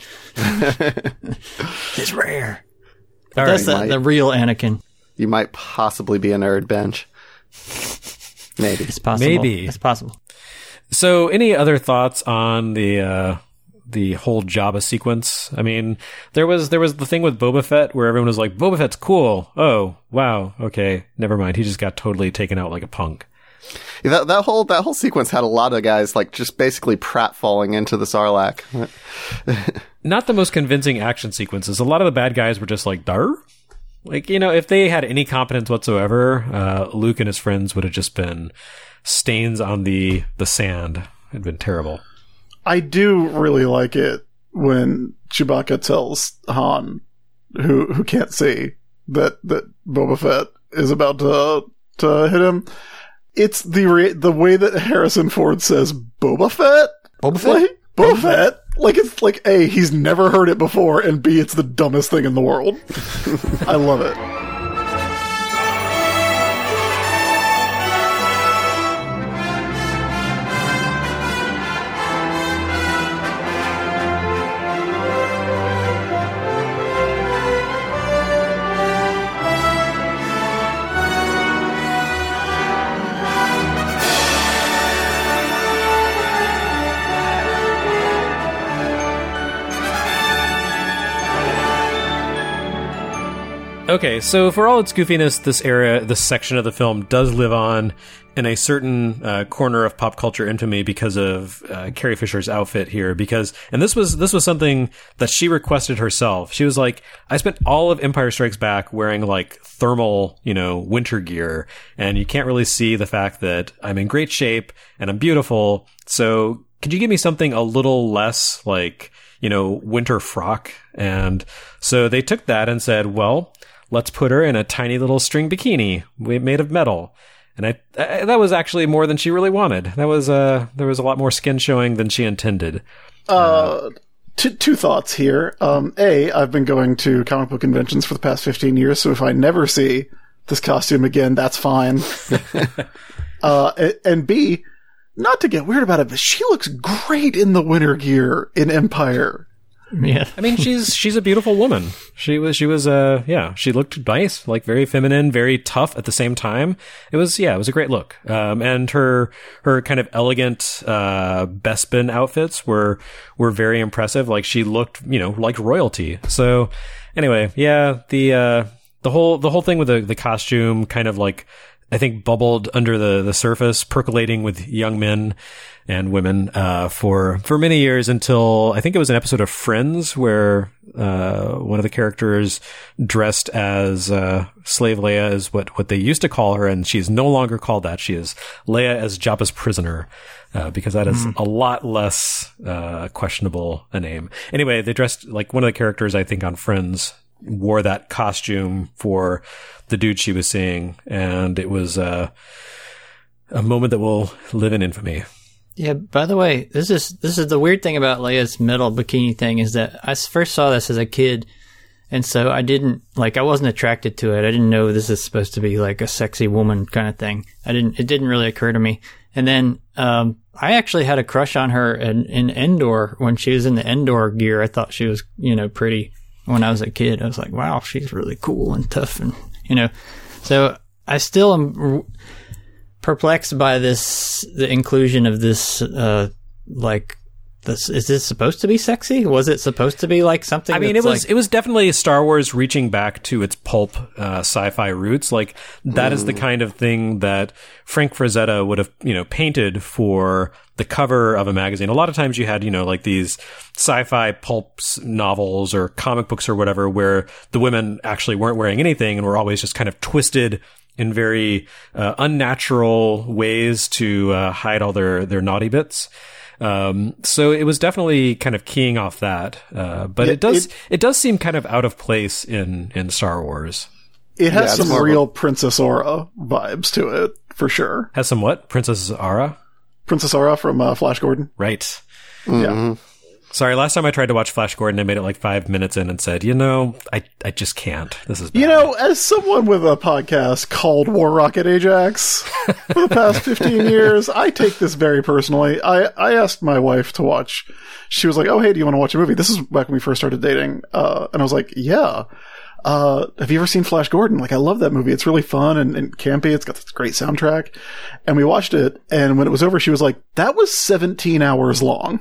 It's rare. But All that's right, the, the real Anakin. You might possibly be a nerd, Bench. Maybe. It's possible. Maybe. It's possible. So, any other thoughts on the uh, the whole Jabba sequence? I mean, there was there was the thing with Boba Fett where everyone was like, "Boba Fett's cool." Oh, wow. Okay, never mind. He just got totally taken out like a punk. Yeah, that, that whole that whole sequence had a lot of guys like just basically pratfalling into the Sarlacc. Not the most convincing action sequences. A lot of the bad guys were just like, "Dar." Like, you know, if they had any competence whatsoever, uh, Luke and his friends would have just been stains on the, the sand. It'd been terrible. I do really like it when Chewbacca tells Han, who who can't see, that that Boba Fett is about to to hit him. It's the re- the way that Harrison Ford says Boba Fett, Boba Fett? like, Boba Fett. Like, it's like, A, he's never heard it before, and B, it's the dumbest thing in the world. I love it. Okay, so for all its goofiness, this area, this section of the film does live on in a certain uh, corner of pop culture infamy because of uh, Carrie Fisher's outfit here. Because, and this was this was something that she requested herself. She was like, "I spent all of Empire Strikes Back wearing like thermal, you know, winter gear, and you can't really see the fact that I'm in great shape and I'm beautiful. So, could you give me something a little less like, you know, winter frock?" And so they took that and said, "Well, let's put her in a tiny little string bikini made of metal." And I, I that was actually more than she really wanted. That was uh there was a lot more skin showing than she intended. Uh, two, two thoughts here. Um, A, I've been going to comic book conventions for the past fifteen years, so if I never see this costume again, that's fine. uh, and, and B, not to get weird about it, but she looks great in the winter gear in Empire. Yeah. I mean, she's she's a beautiful woman. She was she was uh yeah, she looked nice, like very feminine, very tough at the same time. It was yeah, it was a great look. Um, and her her kind of elegant uh Bespin outfits were were very impressive. Like she looked, you know, like royalty. So anyway, yeah, the uh the whole the whole thing with the the costume kind of like I think bubbled under the the surface, percolating with young men and women uh for for many years until I think it was an episode of Friends where uh one of the characters dressed as uh Slave Leia is what what they used to call her, and she's no longer called that. She is Leia as Jabba's prisoner, uh because that is mm. a lot less uh questionable a name. Anyway, they dressed like one of the characters I think on Friends wore that costume for the dude she was seeing, and it was uh a moment that will live in infamy. Yeah, by the way, this is this is the weird thing about Leia's metal bikini thing is that I first saw this as a kid, and so I didn't, like, I wasn't attracted to it. I didn't know this is supposed to be like a sexy woman kind of thing. I didn't, it didn't really occur to me. And then, um, I actually had a crush on her in, in Endor when she was in the Endor gear. I thought she was, you know, pretty when I was a kid. I was like, wow, she's really cool and tough and, you know, so I still am perplexed by this, the inclusion of this, uh, like, this, is this supposed to be sexy? Was it supposed to be like something? I mean, it was like- it was definitely Star Wars reaching back to its pulp uh, sci-fi roots. Like that mm. is the kind of thing that Frank Frazetta would have, you know, painted for the cover of a magazine. A lot of times you had, you know, like these sci-fi pulps novels or comic books or whatever, where the women actually weren't wearing anything and were always just kind of twisted in very uh, unnatural ways to uh, hide all their their naughty bits. Um, so it was definitely kind of keying off that, uh, but it, it does it, it does seem kind of out of place in, in Star Wars. It has yeah, some real Princess Aura vibes to it, for sure. Has some what? Princess Aura? Princess Aura from uh, Flash Gordon. Right. Mm-hmm. Yeah. Sorry, last time I tried to watch Flash Gordon, I made it like five minutes in and said, you know, I, I just can't. This is bad. You know, as someone with a podcast called War Rocket Ajax for the past fifteen years, I take this very personally. I, I asked my wife to watch. She was like, oh, hey, do you want to watch a movie? This is back when we first started dating. Uh, and I was like, yeah. Uh, have you ever seen Flash Gordon? Like, I love that movie. It's really fun and, and campy. It's got this great soundtrack. And we watched it. And when it was over, she was like, that was seventeen hours long.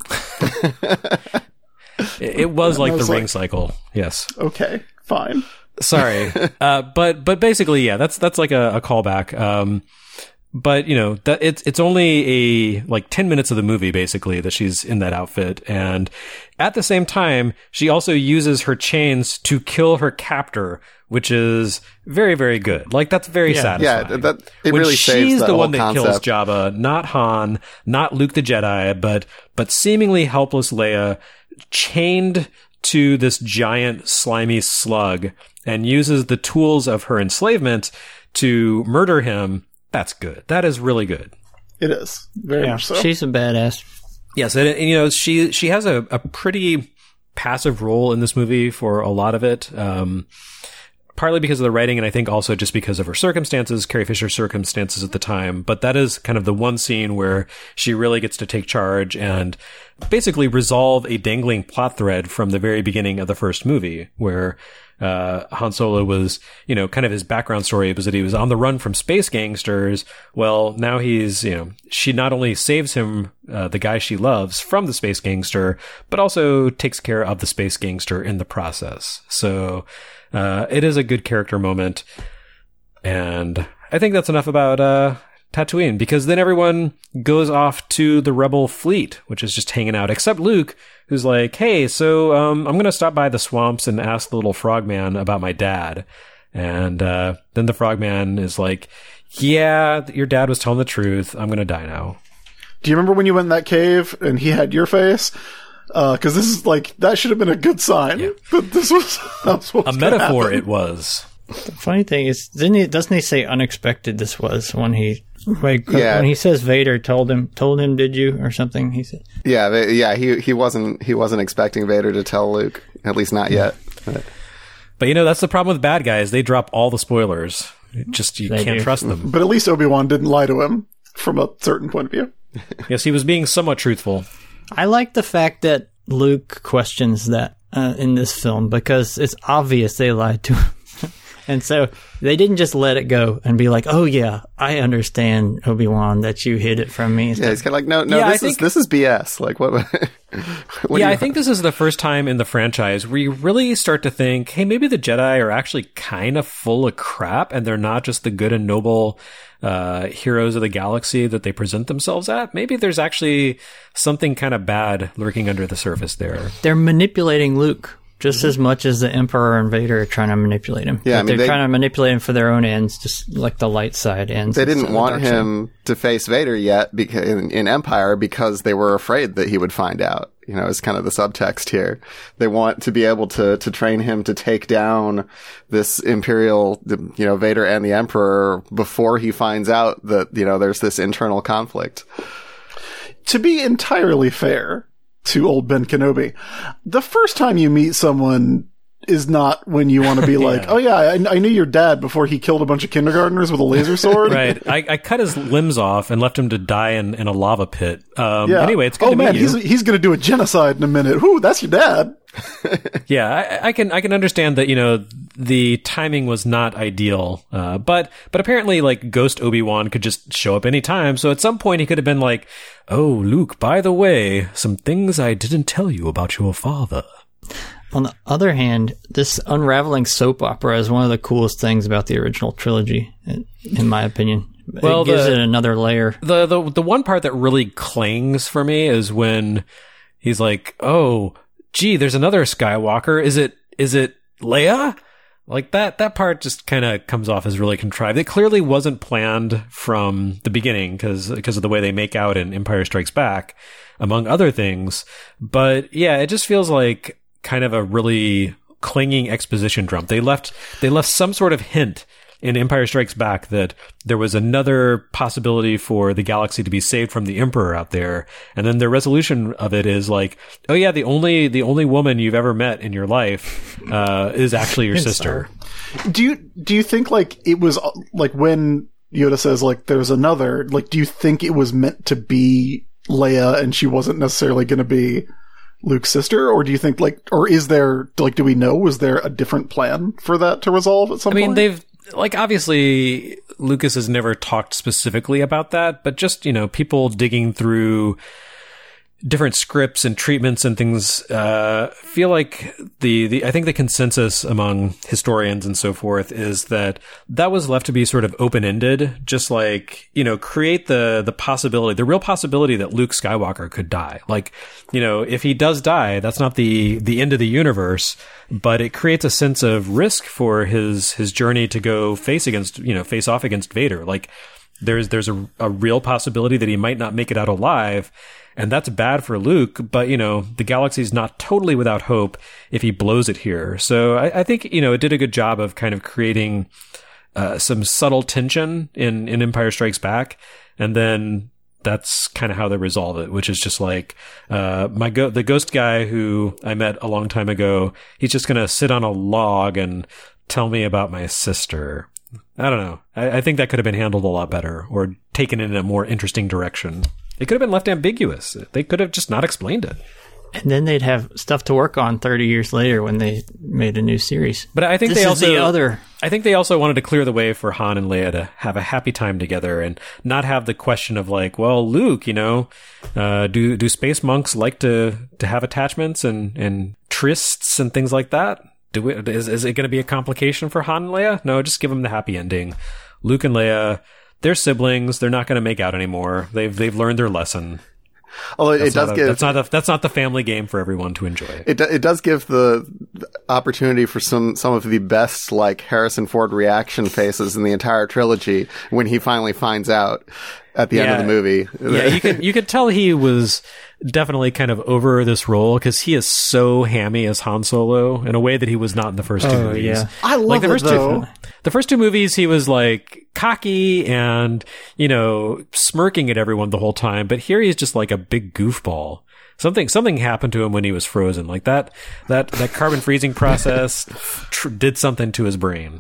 It, it was like was the like, ring cycle. Yes. Okay, fine. Sorry. uh, but, but basically, yeah, that's, that's like a, a callback. Um, But, you know, that it's, it's only a, like ten minutes of the movie, basically, that she's in that outfit. And at the same time, she also uses her chains to kill her captor, which is very, very good. Like, that's very Yeah. satisfying. Yeah, that it when really saves she's the, the whole one that concept. kills Jabba, not Han, not Luke the Jedi, but, but seemingly helpless Leia, chained to this giant slimy slug, and uses the tools of her enslavement to murder him. That's good. That is really good. It is. Very Yeah, much so. she's a badass. Yes, and, and you know, she she has a, a pretty passive role in this movie for a lot of it. Um, partly because of the writing, and I think also just because of her circumstances, Carrie Fisher's circumstances at the time. But that is kind of the one scene where she really gets to take charge and basically resolve a dangling plot thread from the very beginning of the first movie, where uh, Han Solo was, you know, kind of his background story was that he was on the run from space gangsters. Well, now he's, you know, she not only saves him, uh, the guy she loves from the space gangster, but also takes care of the space gangster in the process. So, uh, it is a good character moment. And I think that's enough about, uh, Tatooine, because then everyone goes off to the Rebel fleet, which is just hanging out, except Luke, who's like, hey, so um, I'm going to stop by the swamps and ask the little frogman about my dad. And uh, then the frogman is like, yeah, your dad was telling the truth. I'm going to die now. Do you remember when you went in that cave and he had your face? Because uh, this is like, that should have been a good sign. Yeah. But this was, that was what A was metaphor happen. it was. The funny thing is, didn't he, doesn't he say unexpected this was when he, like, Yeah. when he says Vader told him, told him, did you, or something? He said, Yeah, they- yeah. He he wasn't he wasn't expecting Vader to tell Luke, at least not yet. But, But, you know, that's the problem with bad guys. They drop all the spoilers. It just, you They can't do. trust them. But at least Obi-Wan didn't lie to him from a certain point of view. Yes, he was being somewhat truthful. I like the fact that Luke questions that uh, in this film because it's obvious they lied to him. And so they didn't just let it go and be like, "Oh yeah, I understand, Obi-Wan, that you hid it from me." Yeah, he's kind of like, "No, no, Yeah, this I is think- this is B S." Like, what? what do yeah, you- I think this is the first time in the franchise where you really start to think, hey, maybe the Jedi are actually kind of full of crap and they're not just the good and noble uh, heroes of the galaxy that they present themselves at. Maybe there's actually something kind of bad lurking under the surface there. They're manipulating Luke just as much as the Emperor and Vader are trying to manipulate him. Yeah, But I mean, they're they- trying to manipulate him for their own ends, just like the light side ends. They instead didn't of the want dark side. him to face Vader yet because in, in Empire because they were afraid that he would find out. You know, it's kind of the subtext here. They want to be able to to train him to take down this Imperial, you know, Vader and the Emperor before he finds out that, you know, there's this internal conflict. To be entirely fair to old Ben Kenobi, the first time you meet someone is not when you want to be like, oh yeah, I, I knew your dad before he killed a bunch of kindergartners with a laser sword. Right. I, I cut his limbs off and left him to die in, in a lava pit. Um, Yeah. Anyway, it's good oh to man, meet you. he's he's going to do a genocide in a minute. Whoo, that's your dad. Yeah, I, I can I can understand that, you know, the timing was not ideal, uh, but but apparently like Ghost Obi-Wan could just show up anytime. So at some point he could have been like, "Oh, Luke, by the way, some things I didn't tell you about your father." On the other hand, this unraveling soap opera is one of the coolest things about the original trilogy, in in my opinion. Well, it gives the- it another layer. The the the one part that really clings for me is when he's like, "Oh, gee, there's another Skywalker. Is it is it Leia?" Like that that part just kind of comes off as really contrived. It clearly wasn't planned from the beginning because because of the way they make out in Empire Strikes Back, among other things. But yeah, it just feels like kind of a really clinging exposition dump. They left they left some sort of hint in Empire Strikes Back that there was another possibility for the galaxy to be saved from the Emperor out there, and then their resolution of it is like, oh yeah, the only the only woman you've ever met in your life uh, is actually your sister. Do you do you think like it was uh, like when Yoda says like there's another, like do you think it was meant to be Leia and she wasn't necessarily going to be Luke's sister, or do you think like, or is there like, do we know, was there a different plan for that to resolve at some I mean, point? they've like obviously Lucas has never talked specifically about that, but just, you know, people digging through different scripts and treatments and things uh feel like the the I think the consensus among historians and so forth is that that was left to be sort of open-ended, just like, you know, create the the possibility, the real possibility that Luke Skywalker could die. Like, you know, if he does die, that's not the the end of the universe, but it creates a sense of risk for his his journey to go face against, you know, face off against Vader. Like there's there's a, a real possibility that he might not make it out alive. And that's bad for Luke, but, you know, the galaxy's not totally without hope if he blows it here. So I, I think, you know, it did a good job of kind of creating uh, some subtle tension in, in Empire Strikes Back. And then that's kind of how they resolve it, which is just like, uh, my go- the ghost guy who I met a long time ago, he's just going to sit on a log and tell me about my sister. I don't know. I, I think that could have been handled a lot better or taken in a more interesting direction. It could have been left ambiguous. They could have just not explained it. And then they'd have stuff to work on thirty years later when they made a new series. But I think This they is also the other. I think they also wanted to clear the way for Han and Leia to have a happy time together and not have the question of like, well, Luke, you know, uh, do do space monks like to to have attachments and and trysts and things like that? Do we, is is it going to be a complication for Han and Leia? No, just give them the happy ending. Luke and Leia, they're siblings. They're not going to make out anymore. They've they've learned their lesson. Although That's it does not a, give that's not a, that's not the family game for everyone to enjoy. it do, it does give the opportunity for some some of the best like Harrison Ford reaction faces in the entire trilogy when he finally finds out at the end of the movie. Yeah, you could you could tell he was definitely kind of over this role because he is so hammy as Han Solo in a way that he was not in the first two Oh, movies. yeah. I love like the it first though. two, the first two movies, he was like cocky and, you know, smirking at everyone the whole time. But here he's just like a big goofball. Something something happened to him when he was frozen. Like that that that carbon freezing process tr- did something to his brain.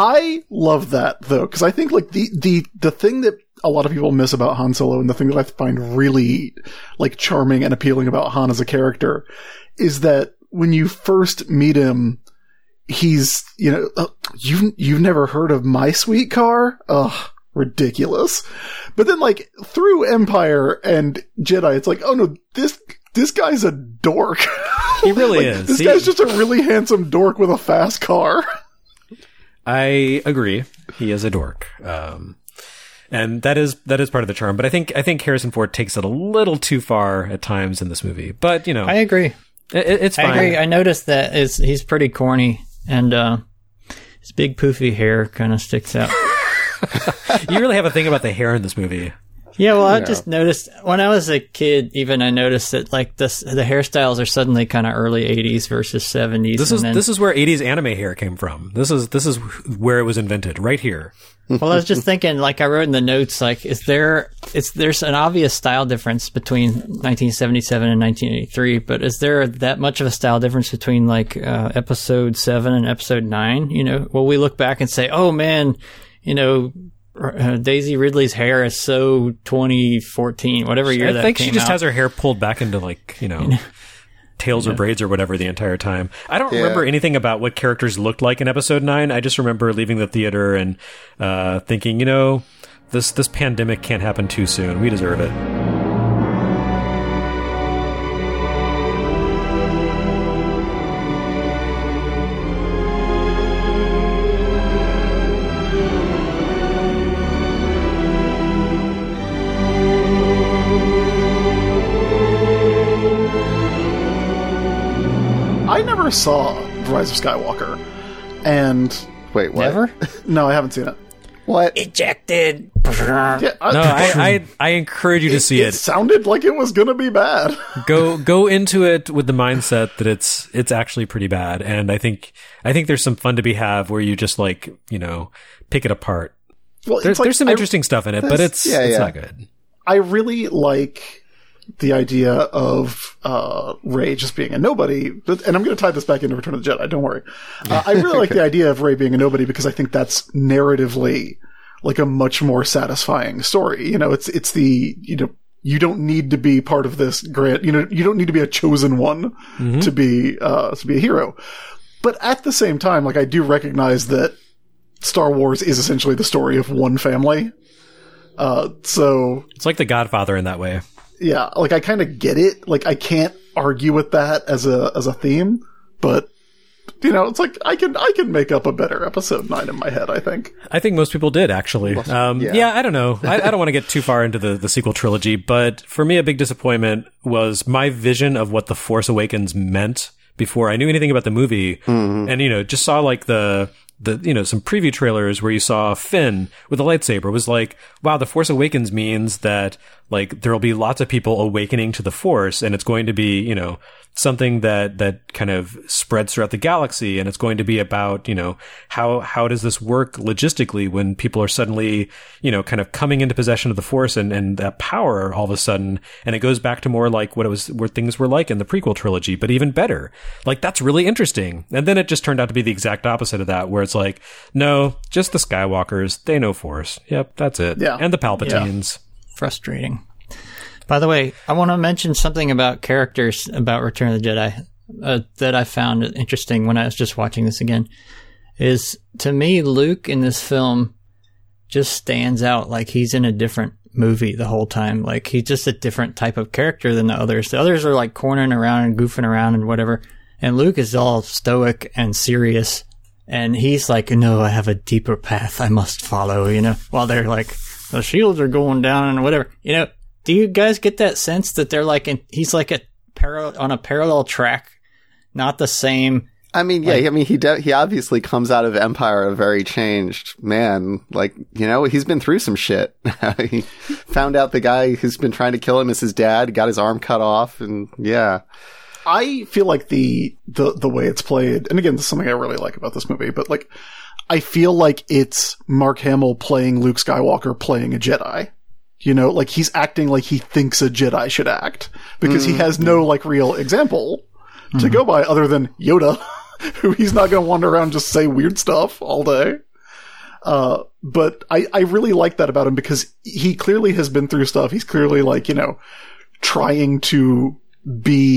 I love that though, because I think like the, the, the thing that a lot of people miss about Han Solo and the thing that I find really like charming and appealing about Han as a character is that when you first meet him, he's, you know, uh, you've, you've never heard of My Sweet Car? Ugh, ridiculous. But then, like, through Empire and Jedi, it's like, oh no, this, this guy's a dork. He really like, is. This he, guy's just a really handsome dork with a fast car. I agree. He is a dork. Um, and that is, that is part of the charm. But I think, I think Harrison Ford takes it a little too far at times in this movie. But, you know. I agree. It, it's fine. I agree. I noticed that is he's pretty corny, and uh, his big poofy hair kind of sticks out. You really have a thing about the hair in this movie. Yeah, well, I Yeah. just noticed when I was a kid. Even I noticed that like this, the hairstyles are suddenly kind of early eighties versus seventies. This is this is where eighties anime hair came from. This is this is where it was invented, right here. Well, I was just thinking, like I wrote in the notes, like is there it's there's an obvious style difference between nineteen seventy-seven and nineteen eighty-three, but is there that much of a style difference between like uh, episode seven and episode nine? You know, will we look back and say, oh man, you know, uh, Daisy Ridley's hair is so twenty fourteen, whatever year I that think came she just out. has her hair pulled back into like, you know, tails or braids or whatever the entire time. I don't Yeah. remember anything about what characters looked like in episode nine. I just remember leaving the theater and uh, thinking, you know, this this pandemic can't happen too soon. We deserve it. I never saw The Rise of Skywalker, and Wait, what? Never no, I haven't seen it. What? ejected. Yeah, I, No, I, I I encourage you to see it it. sounded like it was gonna be bad. Go go into it with the mindset that it's it's actually pretty bad, and I think I think there's some fun to be have where you just like you know pick it apart. Well, There's it's like, there's some I- interesting stuff in it, but There's- it's yeah, it's yeah. not good. I really like the idea of uh, Rey just being a nobody, but, and I'm going to tie this back into Return of the Jedi. Don't worry. Uh, I really like the idea of Rey being a nobody because I think that's narratively like a much more satisfying story. You know, it's it's the you know you don't need to be part of this grand. You know, you don't need to be a chosen one to be uh, to be a hero. But at the same time, like I do recognize that Star Wars is essentially the story of one family. Uh, so It's like The Godfather in that way. yeah, like I kind of get it. Like I can't argue with that as a as a theme, but you know, it's like I can I can make up a better episode nine in my head. I think. I think most people did, actually. Um, yeah. yeah. I don't know. I, I don't want to get too far into the, the sequel trilogy, but for me, a big disappointment was my vision of what The Force Awakens meant before I knew anything about the movie. Mm-hmm. And, you know, just saw like the, the, you know, some preview trailers where you saw Finn with a lightsaber. It was like, wow, The Force Awakens means that like there'll be lots of people awakening to the Force, and it's going to be, you know, something that, that kind of spreads throughout the galaxy. And it's going to be about, you know, how, how does this work logistically when people are suddenly, you know, kind of coming into possession of the Force and, and that power all of a sudden. And it goes back to more like what it was, where things were like in the prequel trilogy, but even better. Like, that's really interesting. And then it just turned out to be the exact opposite of that, where it's like, no, just the Skywalkers, they know Force. Yep, that's it. Yeah. And the Palpatines. Frustrating. By the way, I want to mention something about characters about Return of the Jedi uh, that I found interesting when I was just watching this again. Is to me, Luke in this film just stands out like he's in a different movie the whole time. Like he's just a different type of character than the others. The others are like cornering around and goofing around and whatever. And Luke is all stoic and serious. And he's like, no, I have a deeper path I must follow, you know, while they're like, the shields are going down and whatever. You know, do you guys get that sense that they're like, in, he's like a par- on a parallel track, not the same? I mean, yeah, I mean, he de- he obviously comes out of Empire a very changed man. Like, you know, he's been through some shit. He found out the guy who's been trying to kill him is his dad, got his arm cut off, and yeah. I feel like the, the, the way it's played, and again, this is something I really like about this movie, but like, I feel like it's Mark Hamill playing Luke Skywalker playing a Jedi. You know, like he's acting like he thinks a Jedi should act, because mm-hmm. he has no like real example mm-hmm. to go by other than Yoda, who he's not going to wander around and just say weird stuff all day. Uh, but I, I really like that about him, because he clearly has been through stuff. He's clearly like, you know, trying to be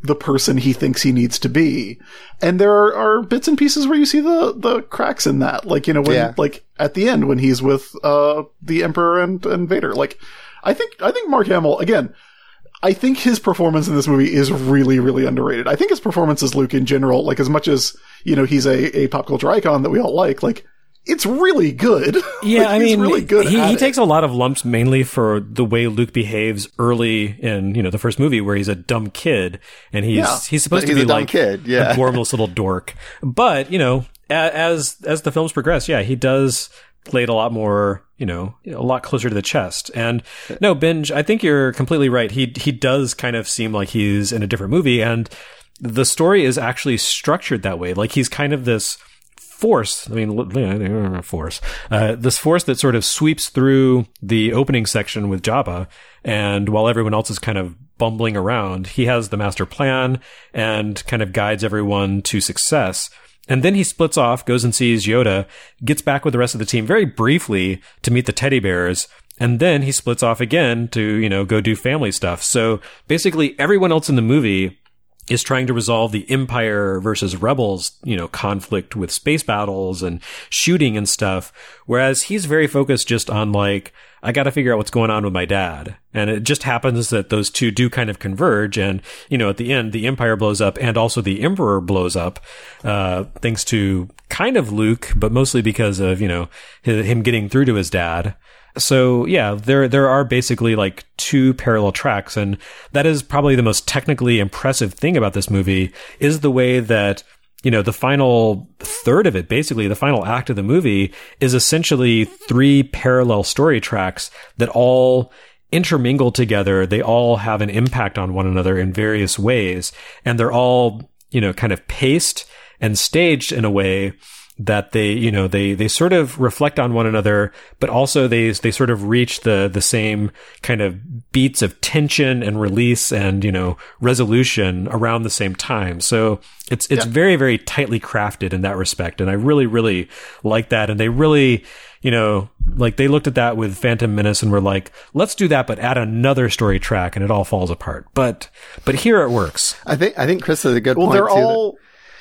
the person he thinks he needs to be. And there are, are bits and pieces where you see the, the cracks in that. Like, you know, when, Yeah. like, at the end when he's with, uh, the Emperor and, and Vader. Like, I think, I think Mark Hamill, again, I think his performance in this movie is really, really underrated. I think his performance as Luke in general, like, as much as, you know, he's a, a pop culture icon that we all like, like, it's really good. Yeah, Like, I he's mean, really good he, at he it. takes a lot of lumps mainly for the way Luke behaves early in, you know, the first movie where he's a dumb kid and he's Yeah, he's supposed but to he's be a dumb like kid, yeah. a gormless little dork. But, you know, a- as as the films progress, yeah, he does play it a lot more, you know, a lot closer to the chest. And no, Binge, I think you're completely right. He he does kind of seem like he's in a different movie, and the story is actually structured that way. Like he's kind of this force, I mean, force, uh, this force that sort of sweeps through the opening section with Jabba, and while everyone else is kind of bumbling around, he has the master plan and kind of guides everyone to success. And then he splits off, goes and sees Yoda, gets back with the rest of the team very briefly to meet the teddy bears, and then he splits off again to, you know, go do family stuff. So basically everyone else in the movie is trying to resolve the Empire versus Rebels, you know, conflict with space battles and shooting and stuff. Whereas he's very focused just on like, I got to figure out what's going on with my dad. And it just happens that those two do kind of converge. And, you know, at the end, the Empire blows up and also the Emperor blows up, uh, thanks to kind of Luke, but mostly because of, you know, him getting through to his dad. So yeah, there there are basically like two parallel tracks, and that is probably the most technically impressive thing about this movie is the way that, you know, the final third of it, basically the final act of the movie, is essentially three parallel story tracks that all intermingle together. They all have an impact on one another in various ways, and they're all, you know, kind of paced and staged in a way that they, you know, they, they sort of reflect on one another, but also they, they sort of reach the, the same kind of beats of tension and release and, you know, resolution around the same time. So it's, it's Yeah. very, very tightly crafted in that respect. And I really, really like that. And they really, you know, like they looked at that with Phantom Menace and were like, let's do that, but add another story track, and it all falls apart. But, but here it works. I think I think Chris has a good Well, point they're too. that- all.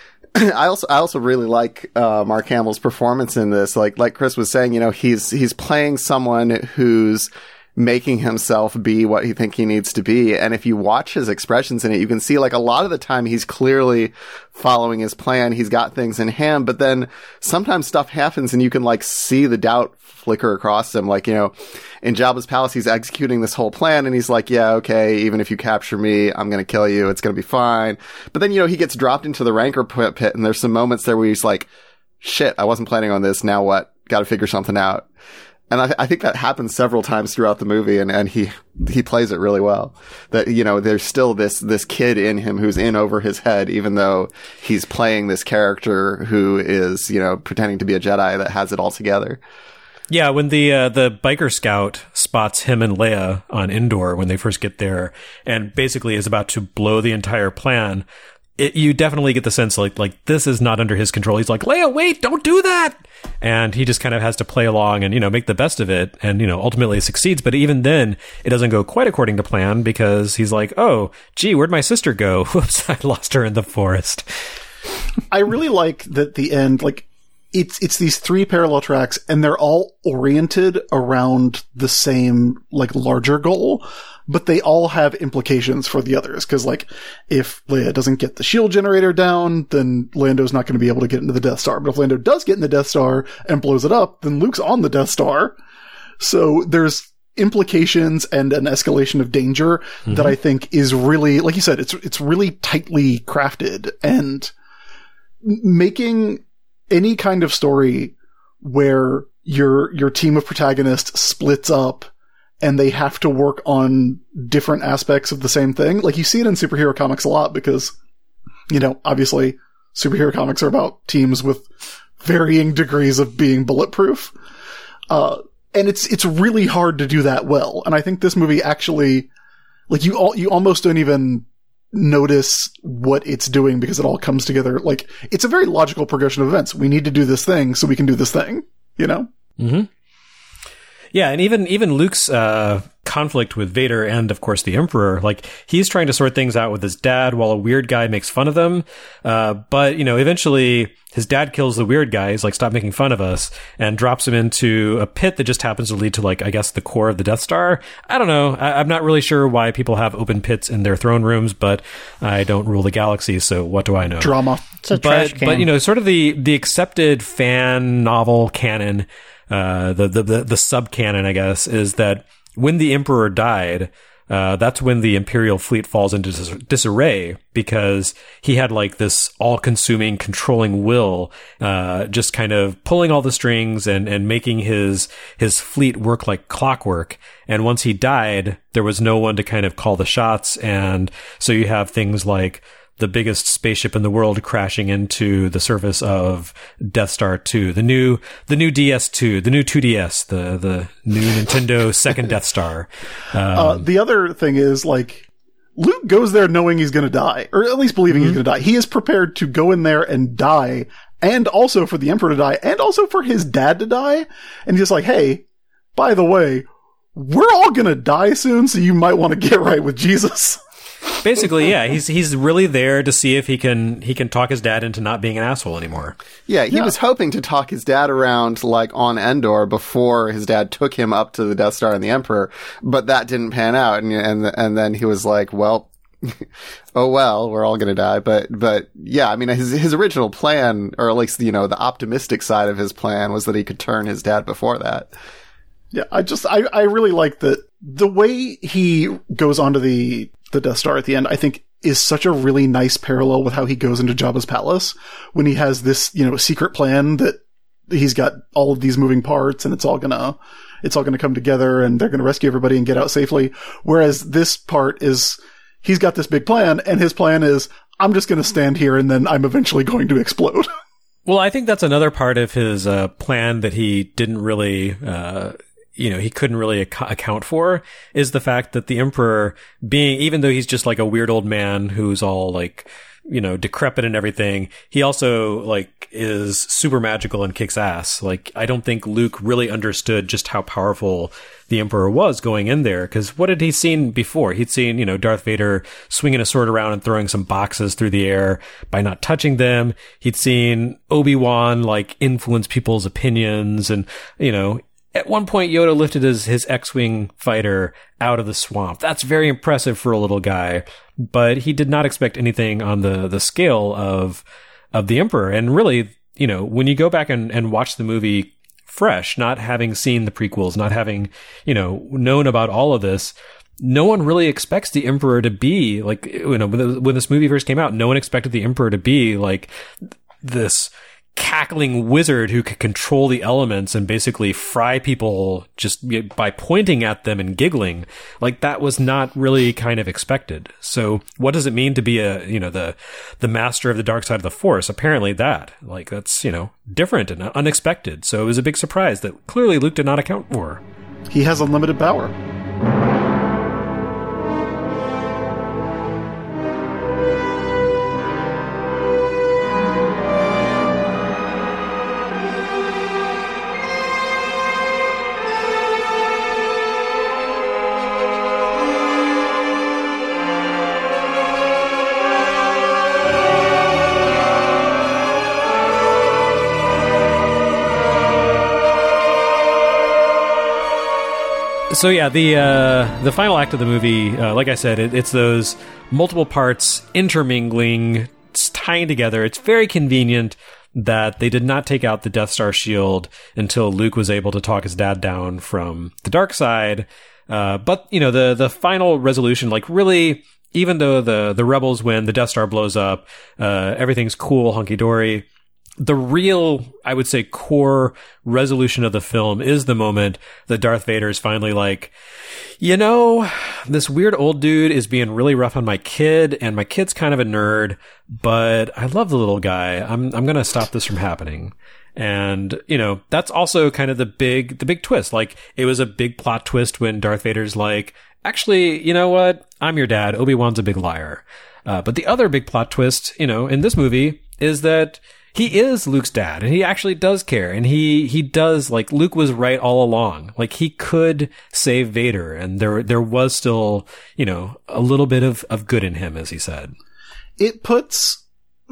I also I also really like uh, Mark Hamill's performance in this. Like like Chris was saying, you know, he's he's playing someone who's making himself be what he think he needs to be. And if you watch his expressions in it, you can see like a lot of the time he's clearly following his plan. He's got things in hand, but then sometimes stuff happens and you can like see the doubt flicker across him. Like, you know, in Jabba's palace, he's executing this whole plan and he's like, yeah, okay, even if you capture me, I'm going to kill you. It's going to be fine. But then, you know, he gets dropped into the rancor pit and there's some moments there where he's like, shit, I wasn't planning on this. Now what? Got to figure something out. And I, th- I think that happens several times throughout the movie, and, and he, he plays it really well. That, you know, there's still this, this kid in him who's in over his head, even though he's playing this character who is, you know, pretending to be a Jedi that has it all together. Yeah, when the uh, the biker scout spots him and Leia on Endor when they first get there, and basically is about to blow the entire plan, it, you definitely get the sense like like this is not under his control. He's like, Leia, wait, don't do that. And he just kind of has to play along and, you know, make the best of it, and, you know, ultimately succeeds. But even then, it doesn't go quite according to plan, because he's like, oh, gee, where'd my sister go? Whoops, I lost her in the forest. I really like that the end, like, it's, it's these three parallel tracks and they're all oriented around the same, like, larger goal, but they all have implications for the others. Cause, like, if Leia doesn't get the shield generator down, then Lando's not going to be able to get into the Death Star. But if Lando does get in the Death Star and blows it up, then Luke's on the Death Star. So there's implications and an escalation of danger mm-hmm. that I think is really, like you said, it's, it's really tightly crafted, and making any kind of story where your, your team of protagonists splits up and they have to work on different aspects of the same thing. Like, you see it in superhero comics a lot because, you know, obviously superhero comics are about teams with varying degrees of being bulletproof. Uh, and it's, it's really hard to do that well. And I think this movie actually, like, you all, you almost don't even notice what it's doing because it all comes together. Like, it's a very logical progression of events. We need to do this thing so we can do this thing, you know? Mm-hmm. Yeah, and even even Luke's uh, conflict with Vader and, of course, the Emperor. Like, he's trying to sort things out with his dad while a weird guy makes fun of them. Uh, but, you know, eventually his dad kills the weird guy. He's like, stop making fun of us, and drops him into a pit that just happens to lead to, like, I guess the core of the Death Star. I don't know. I- I'm not really sure why people have open pits in their throne rooms, but I don't rule the galaxy, so what do I know? Drama. It's a trash But, can. but, you know, sort of the, the accepted fan novel canon, uh, the, the, the, the sub-canon, I guess, is that when the Emperor died, uh, that's when the Imperial fleet falls into dis- disarray, because he had like this all-consuming, controlling will, uh, just kind of pulling all the strings and, and making his, his fleet work like clockwork. And once he died, there was no one to kind of call the shots. And so you have things like the biggest spaceship in the world crashing into the surface of Death Star two, the new, the new D S two, the new two D S, the, the new Nintendo second Death Star. Um, Uh, the other thing is, like, Luke goes there knowing he's going to die, or at least believing he's going to die. He is prepared to go in there and die, and also for the Emperor to die, and also for his dad to die. And he's just like, hey, by the way, we're all going to die soon, so you might want to get right with Jesus. Basically, yeah, he's he's really there to see if he can he can talk his dad into not being an asshole anymore. Yeah, he Yeah. was hoping to talk his dad around, like, on Endor before his dad took him up to the Death Star and the Emperor, but that didn't pan out, and and and then he was like, well, oh well, we're all gonna die. But but yeah, I mean, his his original plan, or at least, you know, the optimistic side of his plan, was that he could turn his dad before that. Yeah, I just, I, I really like that the way he goes onto the, the Death Star at the end, I think is such a really nice parallel with how he goes into Jabba's palace when he has this, you know, secret plan that he's got all of these moving parts and it's all gonna, it's all gonna come together and they're gonna rescue everybody and get out safely. Whereas this part is, he's got this big plan and his plan is, I'm just gonna stand here and then I'm eventually going to explode. Well, I think that's another part of his uh, plan that he didn't really, uh, you know, he couldn't really ac- account for, is the fact that the Emperor, being, even though he's just like a weird old man who's all like, you know, decrepit and everything, he also like is super magical and kicks ass. Like, I don't think Luke really understood just how powerful the Emperor was going in there. Cause what had he seen before? He'd seen, you know, Darth Vader swinging a sword around and throwing some boxes through the air by not touching them. He'd seen Obi-Wan like influence people's opinions, and, you know, at one point, Yoda lifted his, his X-Wing fighter out of the swamp. That's very impressive for a little guy, but he did not expect anything on the, the scale of, of the Emperor. And really, you know, when you go back and, and watch the movie fresh, not having seen the prequels, not having, you know, known about all of this, no one really expects the Emperor to be like, you know, when, when this movie first came out, no one expected the Emperor to be like this cackling wizard who could control the elements and basically fry people just by pointing at them and giggling. Like, that was not really kind of expected. So what does it mean to be a, you know, the, the master of the dark side of the Force? Apparently that, like, that's, you know, different and unexpected. So it was a big surprise that clearly Luke did not account for. He has unlimited power. So yeah, the uh, the final act of the movie, uh, like I said, it, it's those multiple parts intermingling, tying together. It's very convenient that they did not take out the Death Star shield until Luke was able to talk his dad down from the dark side. Uh, but you know, the the final resolution, like, really, even though the the rebels win, the Death Star blows up, uh, everything's cool, hunky dory. The real, I would say, core resolution of the film is the moment that Darth Vader is finally like, you know, this weird old dude is being really rough on my kid, and my kid's kind of a nerd, but I love the little guy. I'm I'm gonna stop this from happening. And, you know, that's also kind of the big the big twist. Like, it was a big plot twist when Darth Vader's like, actually, you know what? I'm your dad. Obi-Wan's a big liar. Uh, but the other big plot twist, you know, in this movie is that, he is Luke's dad, and he actually does care, and he he does, like, Luke was right all along. Like, he could save Vader, and there there was still, you know, a little bit of, of good in him, as he said. It puts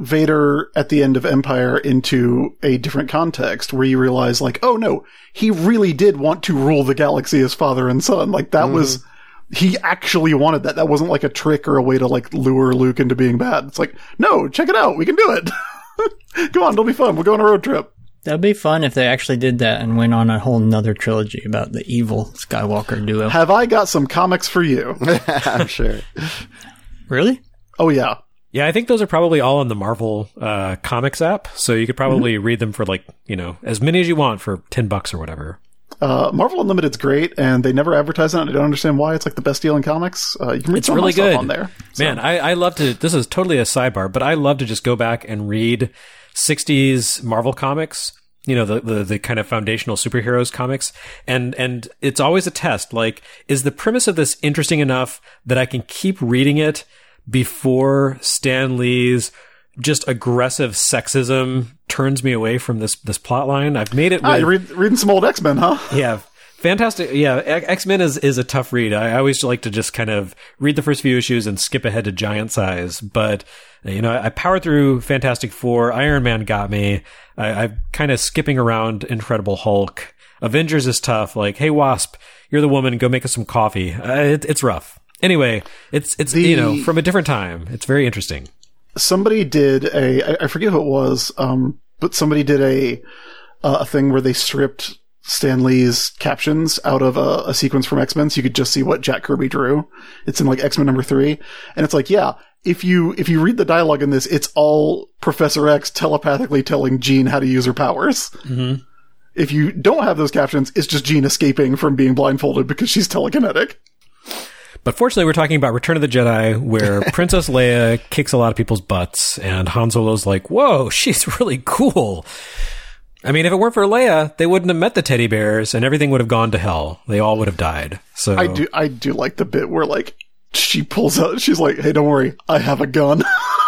Vader at the end of Empire into a different context where you realize, like, oh no, he really did want to rule the galaxy as father and son. Like, that mm. was, he actually wanted that. That wasn't like a trick or a way to, like, lure Luke into being bad. It's like, no, check it out. We can do it. Come on, it'll be fun. We'll go on a road trip. That'd be fun if they actually did that and went on a whole nother trilogy about the evil Skywalker duo. Have I got some comics for you? I'm sure. Really? Oh, yeah. Yeah, I think those are probably all in the Marvel uh, Comics app, so you could probably mm-hmm. read them for, like, you know, as many as you want for ten bucks or whatever. Uh, Marvel Unlimited's great, and they never advertise on it. I don't understand why. It's like the best deal in comics. Uh, you can read it's some really of my good stuff on there. So. Man, I, I love to, this is totally a sidebar, but I love to just go back and read sixties Marvel comics, you know, the, the, the kind of foundational superheroes comics. And, and it's always a test. Like, is the premise of this interesting enough that I can keep reading it before Stan Lee's just aggressive sexism turns me away from this this plot line? I've made it with, ah, you're read, reading some old X-Men, huh? Yeah. Fantastic. Yeah, X-Men is, is a tough read. I always like to just kind of read the first few issues and skip ahead to Giant Size. But, you know, I powered through Fantastic Four. Iron Man got me. I, I'm kind of skipping around Incredible Hulk. Avengers is tough. Like, hey, Wasp, you're the woman. Go make us some coffee. Uh, it, it's rough. Anyway, it's, it's the, you know, from a different time. It's very interesting. Somebody did a, I forget who it was, um, but somebody did a, uh, a thing where they stripped Stan Lee's captions out of a, a sequence from X-Men, so you could just see what Jack Kirby drew. It's in, like, X-Men number three. And it's like, yeah, if you, if you read the dialogue in this, it's all Professor X telepathically telling Jean how to use her powers. Mm-hmm. If you don't have those captions, it's just Jean escaping from being blindfolded because she's telekinetic. But fortunately, we're talking about Return of the Jedi, where Princess Leia kicks a lot of people's butts, and Han Solo's like, whoa, she's really cool. I mean, if it weren't for Leia, they wouldn't have met the teddy bears, and everything would have gone to hell. They all would have died. So I do, I do like the bit where, like, she pulls out, she's like, hey, don't worry, I have a gun.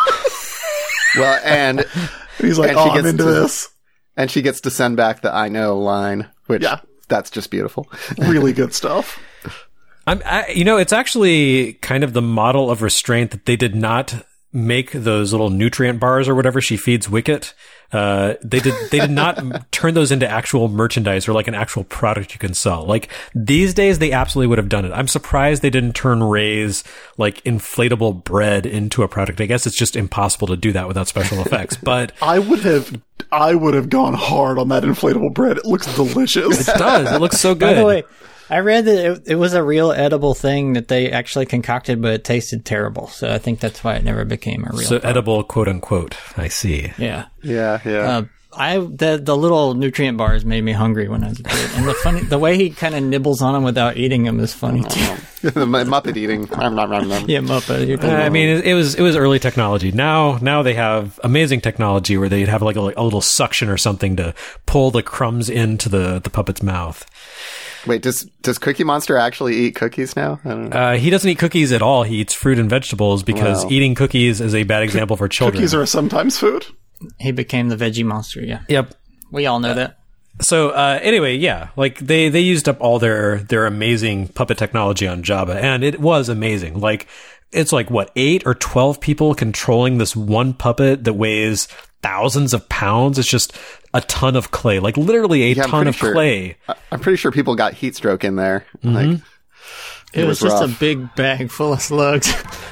Well, and, and he's like, and oh, she I'm gets into to, this. And she gets to send back the I know line, which, yeah. that's just beautiful. Really good stuff. I'm, I, you know, it's actually kind of the model of restraint that they did not make those little nutrient bars or whatever she feeds Wicket. Uh, they did, they did not turn those into actual merchandise or like an actual product you can sell. Like these days, they absolutely would have done it. I'm surprised they didn't turn Ray's like inflatable bread into a product. I guess it's just impossible to do that without special effects, but I would have, I would have gone hard on that inflatable bread. It looks delicious. It does. It looks so good. By the way, I read that it, it was a real edible thing that they actually concocted, but it tasted terrible. So I think that's why it never became a real. So product. Edible, quote unquote. I see. Yeah. Yeah, yeah. Uh, I the the little nutrient bars made me hungry when I was a kid, and the funny the way he kind of nibbles on them without eating them is funny too. The Muppet eating. Yeah, Muppet. You're Uh, I mean, it, it was it was early technology. Now now they have amazing technology where they'd have like a, like a little suction or something to pull the crumbs into the, the puppet's mouth. Wait, does does Cookie Monster actually eat cookies now? I don't know. Uh, he doesn't eat cookies at all. He eats fruit and vegetables because Wow. eating cookies is a bad example for children. Cookies are a sometimes food. He became the veggie monster. Yeah. Yep. We all know that. So uh, anyway, yeah, like they, they used up all their their amazing puppet technology on Jabba, and it was amazing. Like it's like what eight or twelve people controlling this one puppet that weighs thousands of pounds. It's just a ton of clay, like literally a Yeah, I'm ton pretty of sure- clay. I- I'm pretty sure people got heat stroke in there. Like It, it was, was just rough. a big bag full of slugs.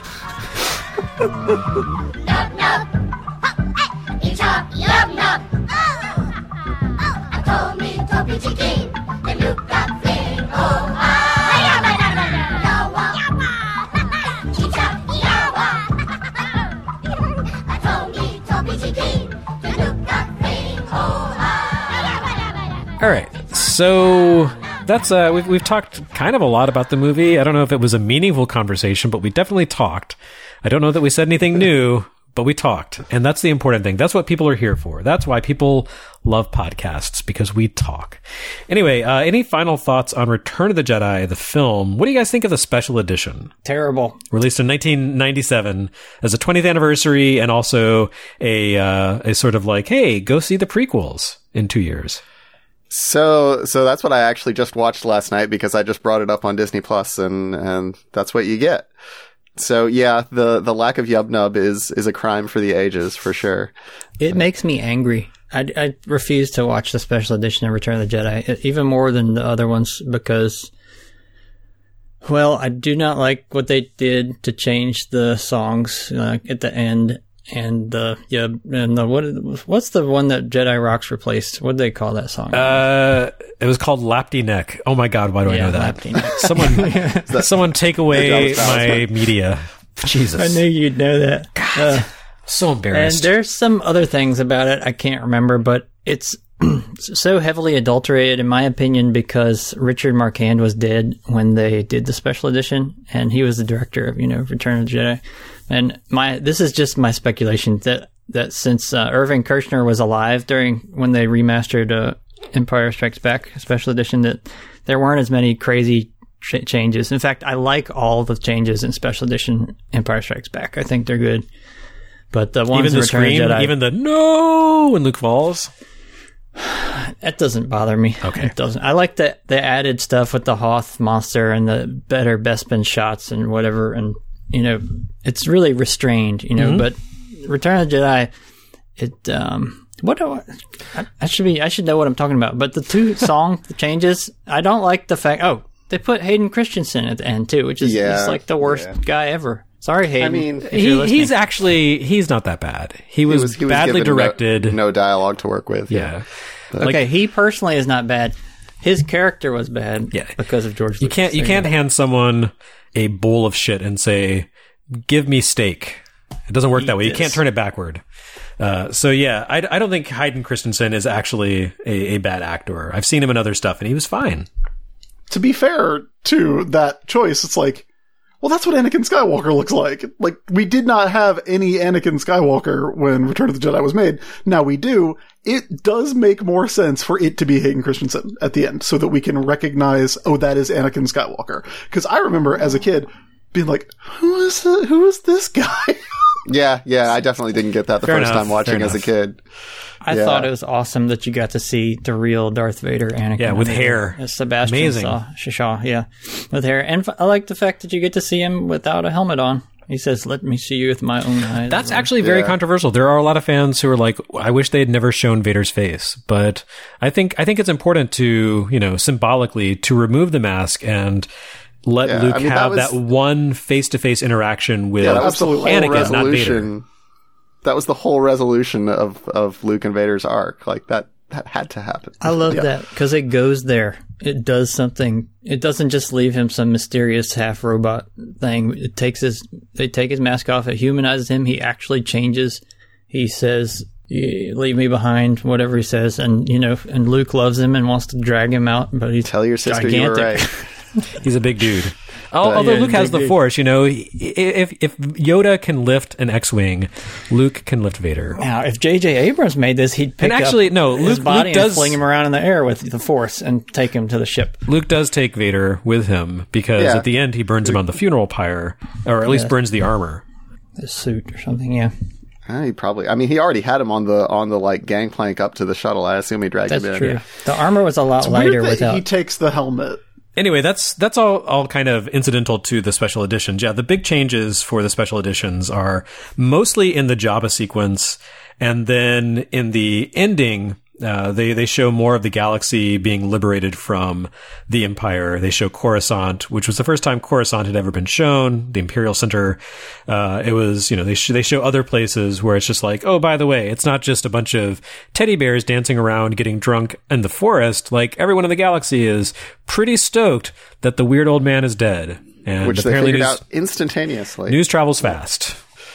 All right, so that's uh, we've we've talked kind of a lot about the movie. I don't know if it was a meaningful conversation, but we definitely talked. I don't know that we said anything new, but we talked. And that's the important thing. That's what people are here for. That's why people love podcasts, because we talk. Anyway, uh, any final thoughts on Return of the Jedi, the film? What do you guys think of the special edition? Terrible. Released in nineteen ninety-seven as a twentieth anniversary, and also a uh, a sort of like, hey, go see the prequels in two years. So, so that's what I actually just watched last night, because I just brought it up on Disney Plus, and, and that's what you get. So yeah, the, the lack of Yub Nub is, is a crime for the ages, for sure. It makes me angry. I, I refuse to watch the special edition of Return of the Jedi, even more than the other ones, because, well, I do not like what they did to change the songs uh, at the end. And the yeah, and the what? What's the one that Jedi Rocks replaced? What did they call that song? Uh, it was called Lapty Neck. Oh my God, why do yeah, I know that? Lapty Neck. Someone, someone take away my media. Jesus, I knew you'd know that. God, uh, so embarrassed. And there's some other things about it I can't remember, but it's so heavily adulterated, in my opinion, because Richard Marquand was dead when they did the special edition, and he was the director of, you know, Return of the Jedi. And my this is just my speculation that that since uh, Irving Kershner was alive during when they remastered uh, Empire Strikes Back special edition, that there weren't as many crazy ch- changes. In fact, I like all the changes in special edition Empire Strikes Back. I think they're good. But the ones even the in Return scream, of Jedi, even the no when Luke falls. That doesn't bother me. Okay. It doesn't. I like the the added stuff with the Hoth monster and the better Bespin shots and whatever, and you know, it's really restrained, you know, mm-hmm. but Return of the Jedi, it, um, what do I, I, I should be, I should know what I'm talking about, but the two song changes, I don't like the fact, oh, they put Hayden Christensen at the end too, which is yeah, he's like the worst yeah. guy ever. Sorry, Hayden. I mean, he, he's actually, he's not that bad. He was, he was, he was badly directed. No, no dialogue to work with. Yeah. yeah. Okay, like, he personally is not bad. His character was bad yeah. because of George Lucas. You can't, you can't hand someone a bowl of shit and say, give me steak. It doesn't work Eat that way. this. You can't turn it backward. Uh, so yeah, I, I don't think Hayden Christensen is actually a, a bad actor. I've seen him in other stuff, and he was fine. To be fair to that choice, it's like, well, that's what Anakin Skywalker looks like. Like, we did not have any Anakin Skywalker when Return of the Jedi was made. Now we do. It does make more sense for it to be Hayden Christensen at the end, so that we can recognize, oh, that is Anakin Skywalker. Because I remember as a kid being like, who is the, who is this guy? yeah, yeah, I definitely didn't get that the Fair first enough, time watching as a kid. I yeah. thought it was awesome that you got to see the real Darth Vader Anakin. Yeah, with I mean, hair. uh, Sebastian Amazing. Shaw, Shaw, yeah, with hair. And f- I like the fact that you get to see him without a helmet on. He says, let me see you with my own eyes. That's actually very Yeah. controversial. There are a lot of fans who are like, I wish they had never shown Vader's face. But I think I think it's important to, you know, symbolically to remove the mask and let Yeah, Luke I mean, have that that, was- one face-to-face interaction with Yeah, that was the whole Anakin, not Vader. resolution. That was the whole resolution of, of Luke and Vader's arc. Like, that, that had to happen. I love Yeah. that because it goes there. It does something. It doesn't just leave him some mysterious half robot thing. It takes his. They take his mask off. It humanizes him. He actually changes. He says, "Leave me behind," whatever he says, and you know, and Luke loves him and wants to drag him out, but he's Tell your sister gigantic. you were right. He's a big dude. Although yeah, Luke has big the dude. Force, you know, if if Yoda can lift an X-wing, Luke can lift Vader. Now, if J J Abrams made this, he'd pick And actually, up no, his Luke- body Luke does- and fling him around in the air with the Force and take him to the ship. Luke does take Vader with him because Yeah. at the end he burns him on the funeral pyre, or at least Yeah. burns the armor. His suit or something, yeah. Uh, he probably. I mean, he already had him on the on the like gangplank up to the shuttle. I assume he dragged That's him in. true. The armor was a lot It's lighter weird that without. he takes the helmet. Anyway, that's that's all, all kind of incidental to the special editions. Yeah, the big changes for the special editions are mostly in the Jabba sequence, and then in the ending, uh, they they show more of the galaxy being liberated from the Empire. They show Coruscant, which was the first time Coruscant had ever been shown. The Imperial Center. Uh, it was, you know, they sh- they show other places where it's just like, oh, by the way, it's not just a bunch of teddy bears dancing around, getting drunk in the forest. Like, everyone in the galaxy is pretty stoked that the weird old man is dead. And Which they apparently figured news, out instantaneously. news travels fast.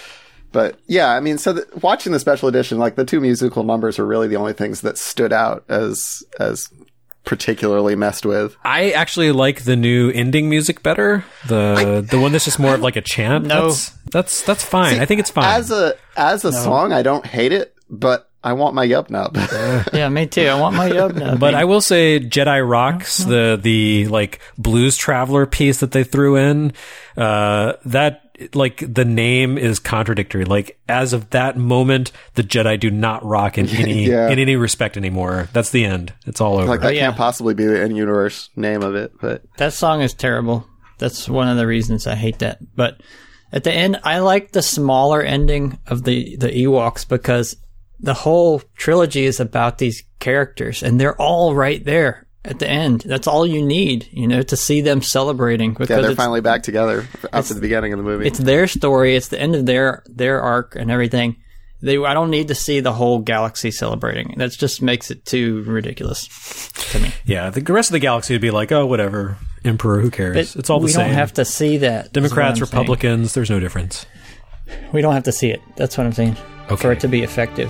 But yeah, I mean, so the, watching the special edition, like the two musical numbers are really the only things that stood out as as particularly messed with. I actually like the new ending music better. The I, the one that's just more of like a chant. No. That's that's, that's fine. See, I think it's fine. As a as a no. song, I don't hate it, but I want my Yub Nub. Yeah, me too. I want my Yub Nub. But I will say Jedi Rocks, the the like Blues Traveler piece that they threw in, uh, that like the name is contradictory. Like as of that moment, the Jedi do not rock in any yeah. in any respect anymore. That's the end. It's all over. Like that oh, yeah. can't possibly be the in-universe name of it. But that song is terrible. That's one of the reasons I hate that. But at the end, I like the smaller ending of the the Ewoks because the whole trilogy is about these characters, and they're all right there at the end. That's all you need, you know, to see them celebrating. Because yeah, they're finally back together after the beginning of the movie. It's their story. It's the end of their their arc and everything. They, I don't need to see the whole galaxy celebrating. That just makes it too ridiculous to me. Yeah, the rest of the galaxy would be like, oh, whatever, Emperor, who cares? But it's all the we same. We don't have to see that. Democrats, Republicans, saying. There's no difference. We don't have to see it. That's what I'm saying. Okay. For it to be effective.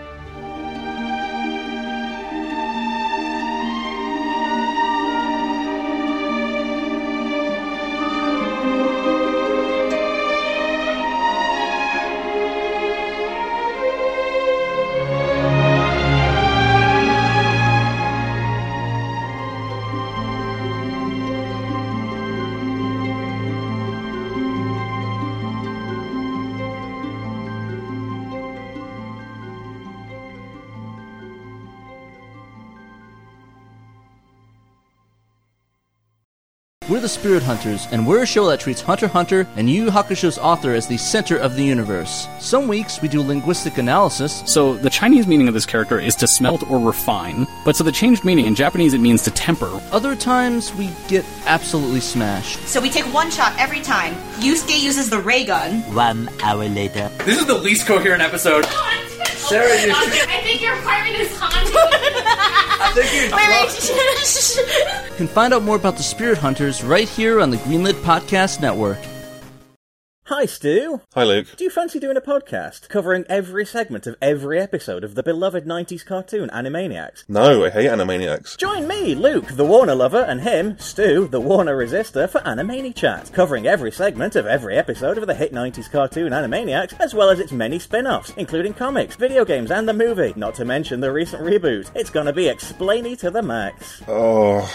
We're the Spirit Hunters, and we're a show that treats Hunter x Hunter and Yu Yu Hakusho's author as the center of the universe. Some weeks we do linguistic analysis. So the Chinese meaning of this character is to smelt or refine, but so the changed meaning in Japanese it means to temper. Other times we get absolutely smashed. So we take one shot every time. Yusuke uses the ray gun. One hour later. This is the least coherent episode. Sarah, you I think your apartment is haunted. I think you Wait, wait. You can find out more about the Spirit Hunters right here on the Greenlit Podcast Network. Hi, Stu. Hi, Luke. Do you fancy doing a podcast covering every segment of every episode of the beloved nineties cartoon Animaniacs? No, I hate Animaniacs. Join me, Luke, the Warner lover, and him, Stu, the Warner resistor, for Animani Chat, covering every segment of every episode of the hit nineties cartoon Animaniacs, as well as its many spin-offs, including comics, video games, and the movie, not to mention the recent reboot. It's gonna be explainy to the max. Oh...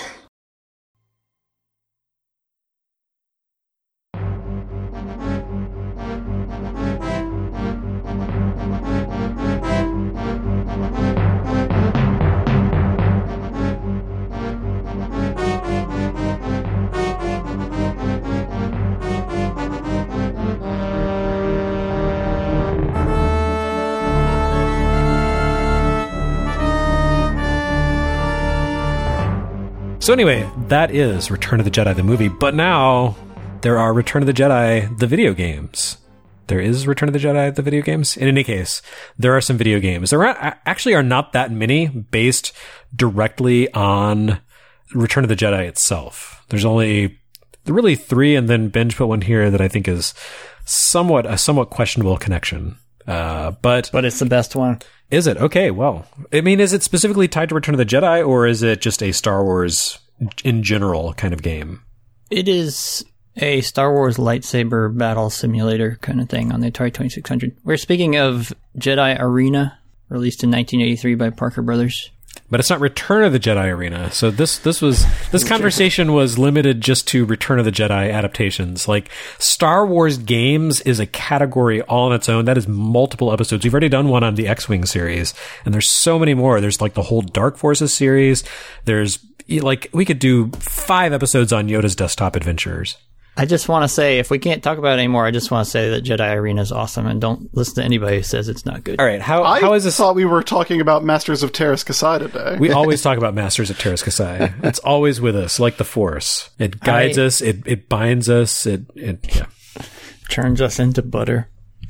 So anyway, that is Return of the Jedi, the movie. But now there are Return of the Jedi, the video games. There is Return of the Jedi, the video games. In any case, there are some video games. There are, actually are not that many based directly on Return of the Jedi itself. There's only really three, and then Benj put one here that I think is somewhat a somewhat questionable connection. Uh, but but it's the best one. Is it? Okay, well, I mean, is it specifically tied to Return of the Jedi, or is it just a Star Wars in general kind of game? It is a Star Wars lightsaber battle simulator kind of thing on the Atari twenty-six hundred. We're speaking of Jedi Arena, released in nineteen eighty-three by Parker Brothers. But it's not Return of the Jedi Arena. So this this was this conversation was limited just to Return of the Jedi adaptations. Like Star Wars games is a category all on its own. That is multiple episodes. We've already done one on the X-Wing series, and there's so many more. There's like the whole Dark Forces series. There's like we could do five episodes on Yoda's Desktop Adventures. I just want to say, if we can't talk about it anymore, I just want to say that Jedi Arena is awesome, and don't listen to anybody who says it's not good. All right, how I how is this? thought we were talking about Masters of Terras Kasai today. We always talk about Masters of Terras Kasai. It's always with us, like the Force. It guides I, us. It it binds us. It it yeah. turns us into butter.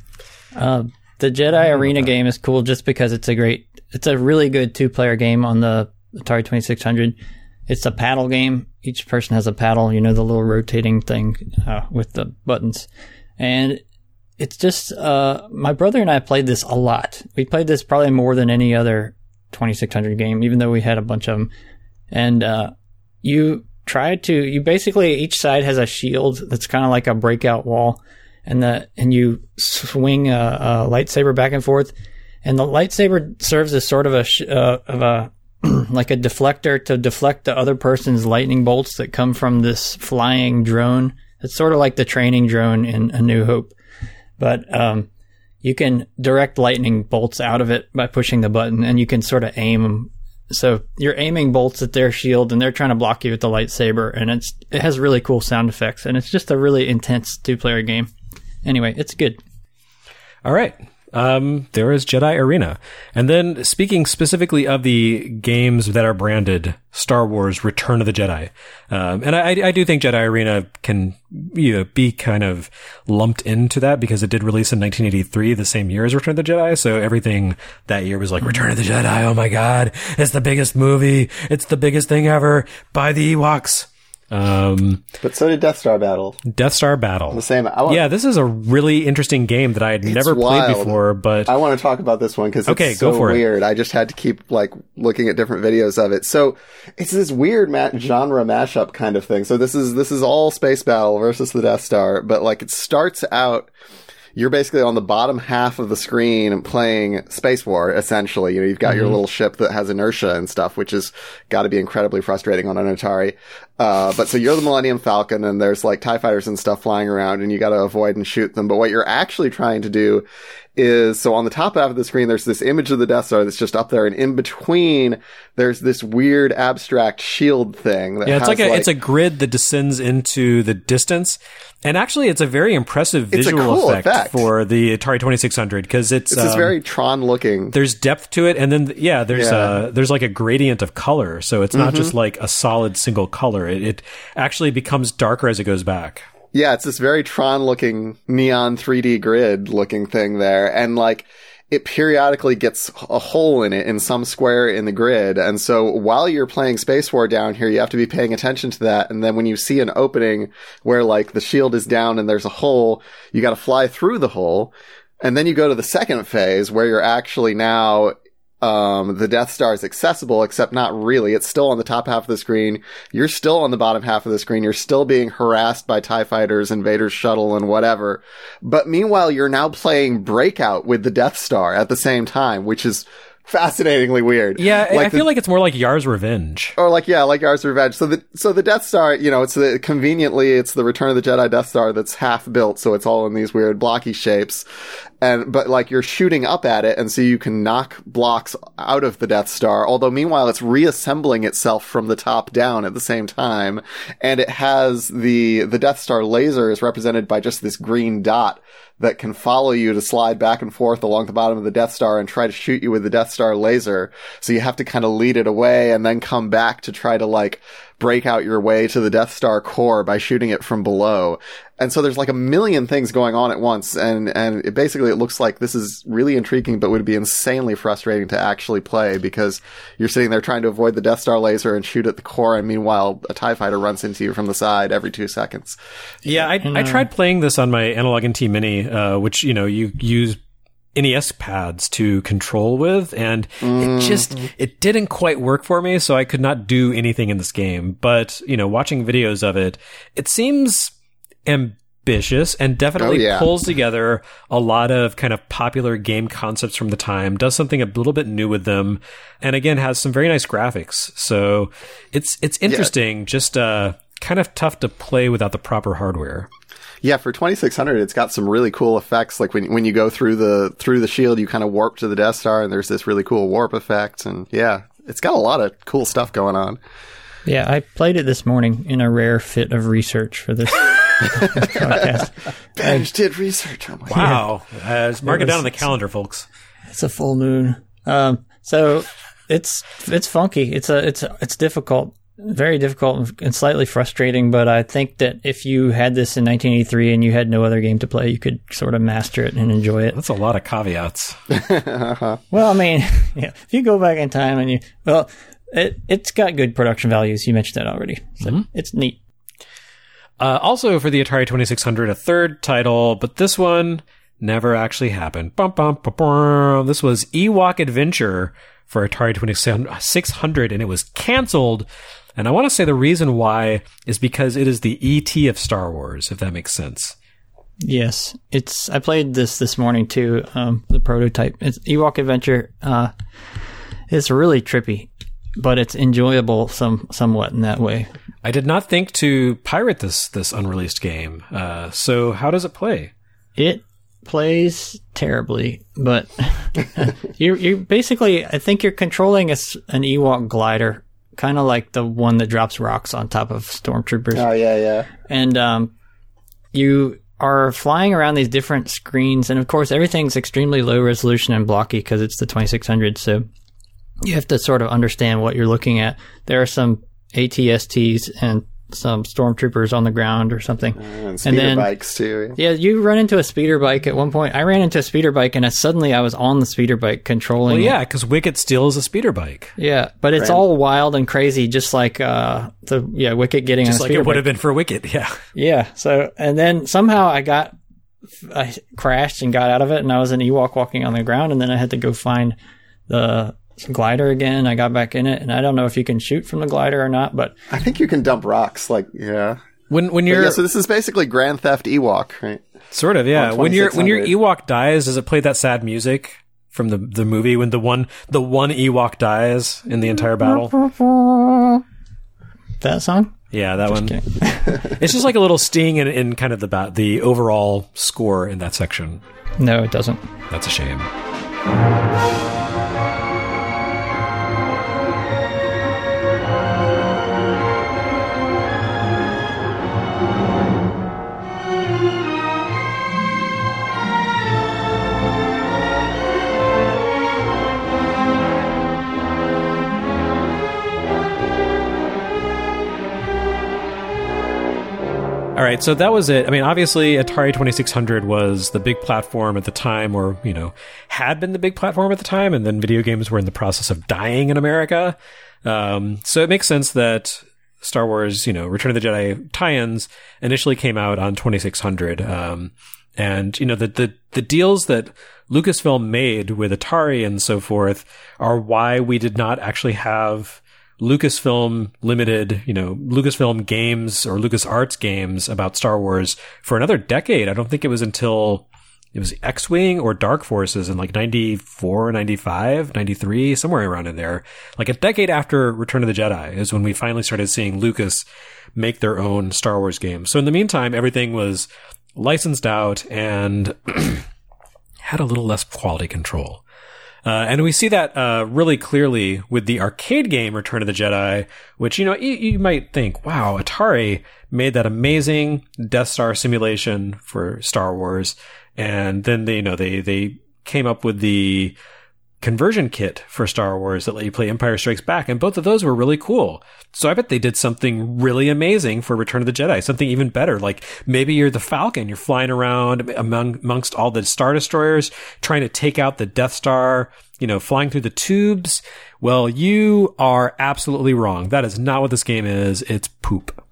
Uh, the Jedi Arena game is cool just because it's a great, it's a really good two-player game on the Atari twenty-six hundred. It's a paddle game. Each person has a paddle, you know, the little rotating thing uh, with the buttons. And it's just, uh, my brother and I played this a lot. We played this probably more than any other twenty-six hundred game, even though we had a bunch of them. and uh, you try to. You basically each side has a shield that's kind of like a breakout wall, and the and you swing a, a lightsaber back and forth, and the lightsaber serves as sort of a sh- uh, of a like a deflector to deflect the other person's lightning bolts that come from this flying drone. It's sort of like the training drone in A New Hope, but um, you can direct lightning bolts out of it by pushing the button, and you can sort of aim them. So you're aiming bolts at their shield, and they're trying to block you with the lightsaber, and it's it has really cool sound effects, and it's just a really intense two-player game. Anyway, it's good. All right. Um, there is Jedi Arena. And then speaking specifically of the games that are branded Star Wars Return of the Jedi. Um, and I, I do think Jedi Arena can, you know, be kind of lumped into that because it did release in nineteen eighty-three, the same year as Return of the Jedi. So everything that year was like, Return of the Jedi. Oh my God. It's the biggest movie. It's the biggest thing ever. By the Ewoks. Um, but so did Death Star Battle. Death Star Battle. The same. I want, yeah, this is a really interesting game that I had never wild. played before, but I want to talk about this one because it's okay, so go for weird. It. I just had to keep like looking at different videos of it. So it's this weird ma- genre mashup kind of thing. So this is this is all Space Battle versus the Death Star, but like it starts out. You're basically on the bottom half of the screen playing Space War, essentially. You know, you've got mm-hmm. your little ship that has inertia and stuff, which has got to be incredibly frustrating on an Atari. Uh, but so you're the Millennium Falcon, and there's like TIE fighters and stuff flying around, and you got to avoid and shoot them. But what you're actually trying to do is, so on the top half of the screen, there's this image of the Death Star that's just up there, and in between, there's this weird abstract shield thing. That yeah, it's has like a like, it's a grid that descends into the distance, and actually, it's a very impressive visual cool effect, effect for the Atari twenty-six hundred because it's it's um, this very Tron looking. There's depth to it, and then yeah, there's Yeah. uh there's like a gradient of color, so it's not Mm-hmm. just like a solid single color. It, it actually becomes darker as it goes back. Yeah, it's this very Tron-looking neon three D grid-looking thing there, and like it periodically gets a hole in it in some square in the grid. And so while you're playing Space War down here, you have to be paying attention to that. And then when you see an opening where like the shield is down and there's a hole, you got to fly through the hole. And then you go to the second phase where you're actually now Um, the Death Star is accessible, except not really. It's still on the top half of the screen. You're still on the bottom half of the screen. You're still being harassed by TIE fighters and Vader's shuttle and whatever. But meanwhile, you're now playing Breakout with the Death Star at the same time, which is fascinatingly weird. Yeah, like I the, feel like it's more like Yar's Revenge. Or like, yeah, like Yar's Revenge. So the, so the Death Star, you know, it's the, conveniently, it's the Return of the Jedi Death Star that's half built, so it's all in these weird blocky shapes. And, but like you're shooting up at it, and so you can knock blocks out of the Death Star, although meanwhile it's reassembling itself from the top down at the same time. And it has the, the Death Star laser is represented by just this green dot that can follow you to slide back and forth along the bottom of the Death Star and try to shoot you with the Death Star laser. So you have to kind of lead it away and then come back to try to like break out your way to the Death Star core by shooting it from below. And so there's like a million things going on at once. And, and it basically it looks like this is really intriguing, but would be insanely frustrating to actually play because you're sitting there trying to avoid the Death Star laser and shoot at the core. And meanwhile, a TIE fighter runs into you from the side every two seconds. Yeah, I, I tried playing this on my Analog N T Mini, uh, which, you know, you use N E S pads to control with, and mm. it just, it didn't quite work for me, so I could not do anything in this game. But, you know, watching videos of it, it seems ambitious and definitely oh, yeah. pulls together a lot of kind of popular game concepts from the time, does something a little bit new with them, and again, has some very nice graphics. So it's, it's interesting, yeah. just, uh, kind of tough to play without the proper hardware. Yeah, for twenty-six hundred, it's got some really cool effects. Like when when you go through the through the shield, you kind of warp to the Death Star, and there's this really cool warp effect. And yeah, it's got a lot of cool stuff going on. Yeah, I played it this morning in a rare fit of research for this podcast. Benj did research. Oh my wow, uh, mark it, it down on the calendar, folks. It's a full moon. Um, so it's it's funky. It's a it's it's difficult. Very difficult and slightly frustrating, but I think that if you had this in nineteen eighty-three and you had no other game to play, you could sort of master it and enjoy it. That's a lot of caveats. Well, I mean, yeah, if you go back in time and you, well, it, it's got good production values. You mentioned that already. So mm-hmm. It's neat. Uh, also for the Atari twenty-six hundred, a third title, but this one never actually happened. Bum, bum, bum, bum. This was Ewok Adventure for Atari twenty-six hundred, and it was canceled. And I want to say the reason why is because it is the E T of Star Wars, if that makes sense. Yes, it's. I played this this morning too. Um, the prototype. It's Ewok Adventure. Uh, it's really trippy, but it's enjoyable some somewhat in that way. I did not think to pirate this this unreleased game. Uh, so how does it play? It plays terribly, but you you basically, I think you're controlling a, an Ewok glider, kind of like the one that drops rocks on top of stormtroopers. Oh yeah, yeah. And um, you are flying around these different screens, and of course everything's extremely low resolution and blocky because it's the twenty-six hundred. So you have to sort of understand what you're looking at. There are some A T S Ts and some stormtroopers on the ground or something. Uh, and speeder and then, bikes too. Yeah, you run into a speeder bike at one point. I ran into a speeder bike and I, suddenly I was on the speeder bike controlling well, it. yeah, because Wicket steals a speeder bike. Yeah, but it's Brand. all wild and crazy, just like uh, the yeah Wicket getting Just on a like speeder it would bike. have been for Wicket, yeah. Yeah, so, and then somehow I got, I crashed and got out of it, and I was an Ewok walking on the ground, and then I had to go find the glider again. I got back in it, and I don't know if you can shoot from the glider or not, but I think you can dump rocks. Like yeah, when when But you're yeah. So this is basically Grand Theft Ewok, right? sort of yeah. On When your when your twenty-six Ewok dies, does it play that sad music from the the movie when the one the one Ewok dies in the entire battle? that song? Yeah, that Just one. kidding. It's just like a little sting in, in kind of the ba- the overall score in that section. No, it doesn't. That's a shame. All right, so that was it. I mean, obviously, Atari twenty-six hundred was the big platform at the time, or, you know, had been the big platform at the time, and then video games were in the process of dying in America. Um, so it makes sense that Star Wars, you know, Return of the Jedi tie-ins initially came out on twenty-six hundred. Um, and, you know, the, the, the deals that Lucasfilm made with Atari and so forth are why we did not actually have Lucasfilm limited, you know, Lucasfilm games or LucasArts games about Star Wars for another decade. I don't think it was until it was X-Wing or Dark Forces in like ninety-four, ninety-five, ninety-three, somewhere around in there. Like a decade after Return of the Jedi is when we finally started seeing Lucas make their own Star Wars games. So in the meantime, everything was licensed out and had a little less quality control. Uh, and we see that uh, really clearly with the arcade game Return of the Jedi, which, you know, you, you might think, wow, Atari made that amazing Death Star simulation for Star Wars. And then they, you know, they, they came up with the conversion kit for Star Wars that let you play Empire Strikes Back. And both of those were really cool. So I bet they did something really amazing for Return of the Jedi, something even better. Like maybe you're the Falcon, you're flying around among, amongst all the Star Destroyers, trying to take out the Death Star, you know, flying through the tubes. Well, you are absolutely wrong. That is not what this game is. It's poop.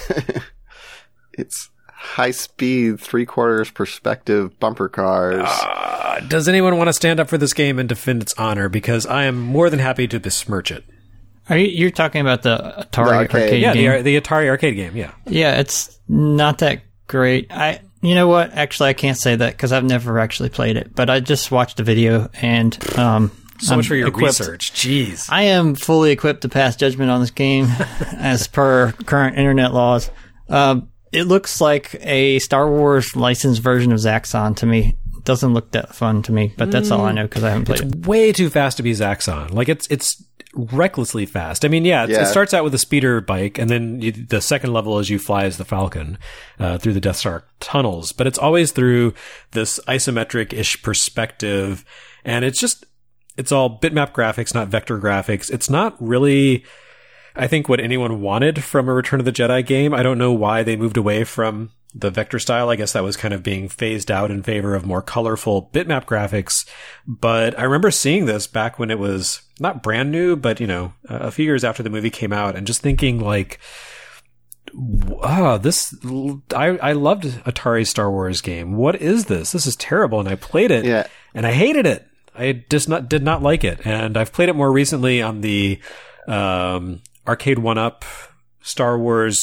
It's high speed, three quarters perspective bumper cars. Uh, does anyone want to stand up for this game and defend its honor? Because I am more than happy to besmirch it. Are you you're talking about the Atari The arcade. arcade Yeah, game? the, the Atari arcade game, yeah. Yeah, it's not that great. I, you know what? Actually, I can't say that because I've never actually played it. But I just watched a video, and um, So I'm much for your equipped. research. Jeez. I am fully equipped to pass judgment on this game, as per current internet laws. Um, it looks like a Star Wars licensed version of Zaxxon to me. It doesn't look that fun to me, but that's all I know because I haven't played It's it. way too fast to be Zaxxon. Like it's it's recklessly fast. I mean, yeah, it's, Yeah. it starts out with a speeder bike, and then you, the second level is you fly as the Falcon uh, through the Death Star tunnels. But it's always through this isometric-ish perspective, and it's just it's all bitmap graphics, not vector graphics. It's not really, I think, what anyone wanted from a Return of the Jedi game. I don't know why they moved away from the vector style. I guess that was kind of being phased out in favor of more colorful bitmap graphics. But I remember seeing this back when it was not brand new, but, you know, a few years after the movie came out, and just thinking like, oh, this, I, I loved Atari's Star Wars game. What is this? This is terrible. And I played it Yeah. and I hated it. I just not did not like it, and I've played it more recently on the um, Arcade one up Star Wars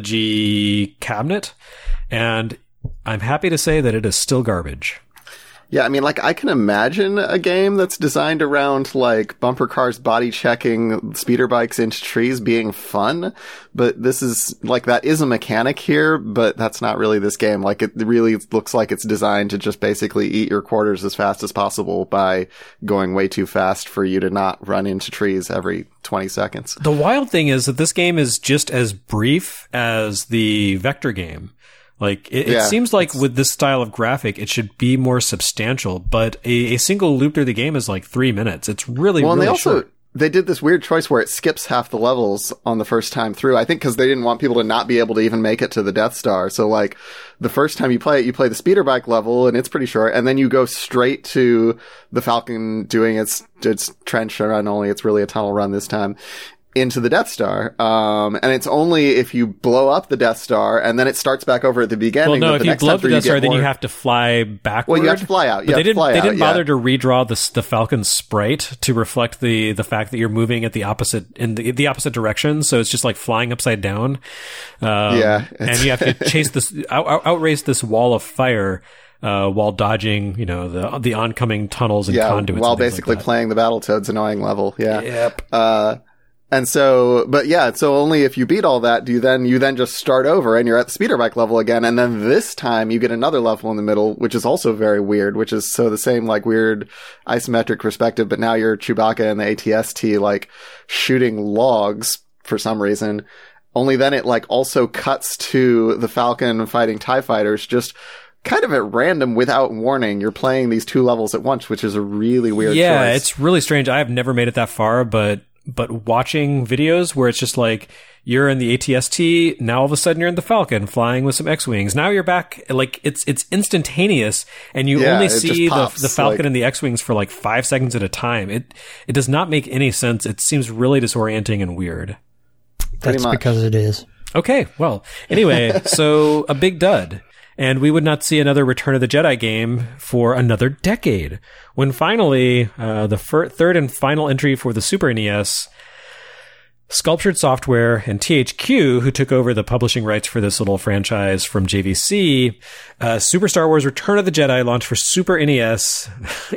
trilogy cabinet, and I'm happy to say that it is still garbage. Yeah, I mean, like, I can imagine a game that's designed around, like, bumper cars body checking speeder bikes into trees being fun, but this is, like, that is a mechanic here, but that's not really this game. Like, it really looks like it's designed to just basically eat your quarters as fast as possible by going way too fast for you to not run into trees every twenty seconds. The wild thing is that this game is just as brief as the Vector game. Like, it, yeah, it seems like with this style of graphic, it should be more substantial, but a, a single loop through the game is like three minutes. It's really, well, really and they also, short. They did this weird choice where it skips half the levels on the first time through. I think because they didn't want people to not be able to even make it to the Death Star. So, like, the first time you play it, you play the speeder bike level, and it's pretty short, and then you go straight to the Falcon doing its, its trench run, only it's really a tunnel run this time, into the Death Star. Um, and it's only if you blow up the Death Star and then it starts back over at the beginning. Well, no, but if the you next blow time up the through, Death Star, you then more... you have to fly backward. Well, you have to fly out. You but they have didn't, to fly they out, didn't yeah. bother to redraw the, the Falcon's sprite to reflect the, the fact that you're moving at the opposite, in the, the opposite direction. So it's just like flying upside down. Um, yeah. And you have to chase this, out, out, outrace this wall of fire. Uh, while dodging, you know, the the oncoming tunnels and yeah, conduits. While and basically like playing the Battletoads annoying level. Yeah. Yep. Uh, and so, but yeah, so only if you beat all that do you then, you then just start over and you're at the speeder bike level again. And then this time you get another level in the middle, which is also very weird, which is so the same like weird isometric perspective, but now you're Chewbacca and the A T S T like shooting logs for some reason. Only then it like also cuts to the Falcon fighting TIE fighters just kind of at random without warning. You're playing these two levels at once, which is a really weird yeah, choice. It's really strange. I have never made it that far, but but watching videos where it's just like you're in the A T S T, now all of a sudden you're in the Falcon flying with some X-Wings. Now you're back, like it's it's instantaneous, and you yeah, only see the, the Falcon like... and the X-Wings for like five seconds at a time. It it does not make any sense. It seems really disorienting and weird. That's much. because it is. Okay, well, anyway, so a big dud. And we would not see another Return of the Jedi game for another decade. When finally, uh, the fir- third and final entry for the Super N E S, Sculptured Software and T H Q, who took over the publishing rights for this little franchise from J V C, uh, Super Star Wars Return of the Jedi launched for Super N E S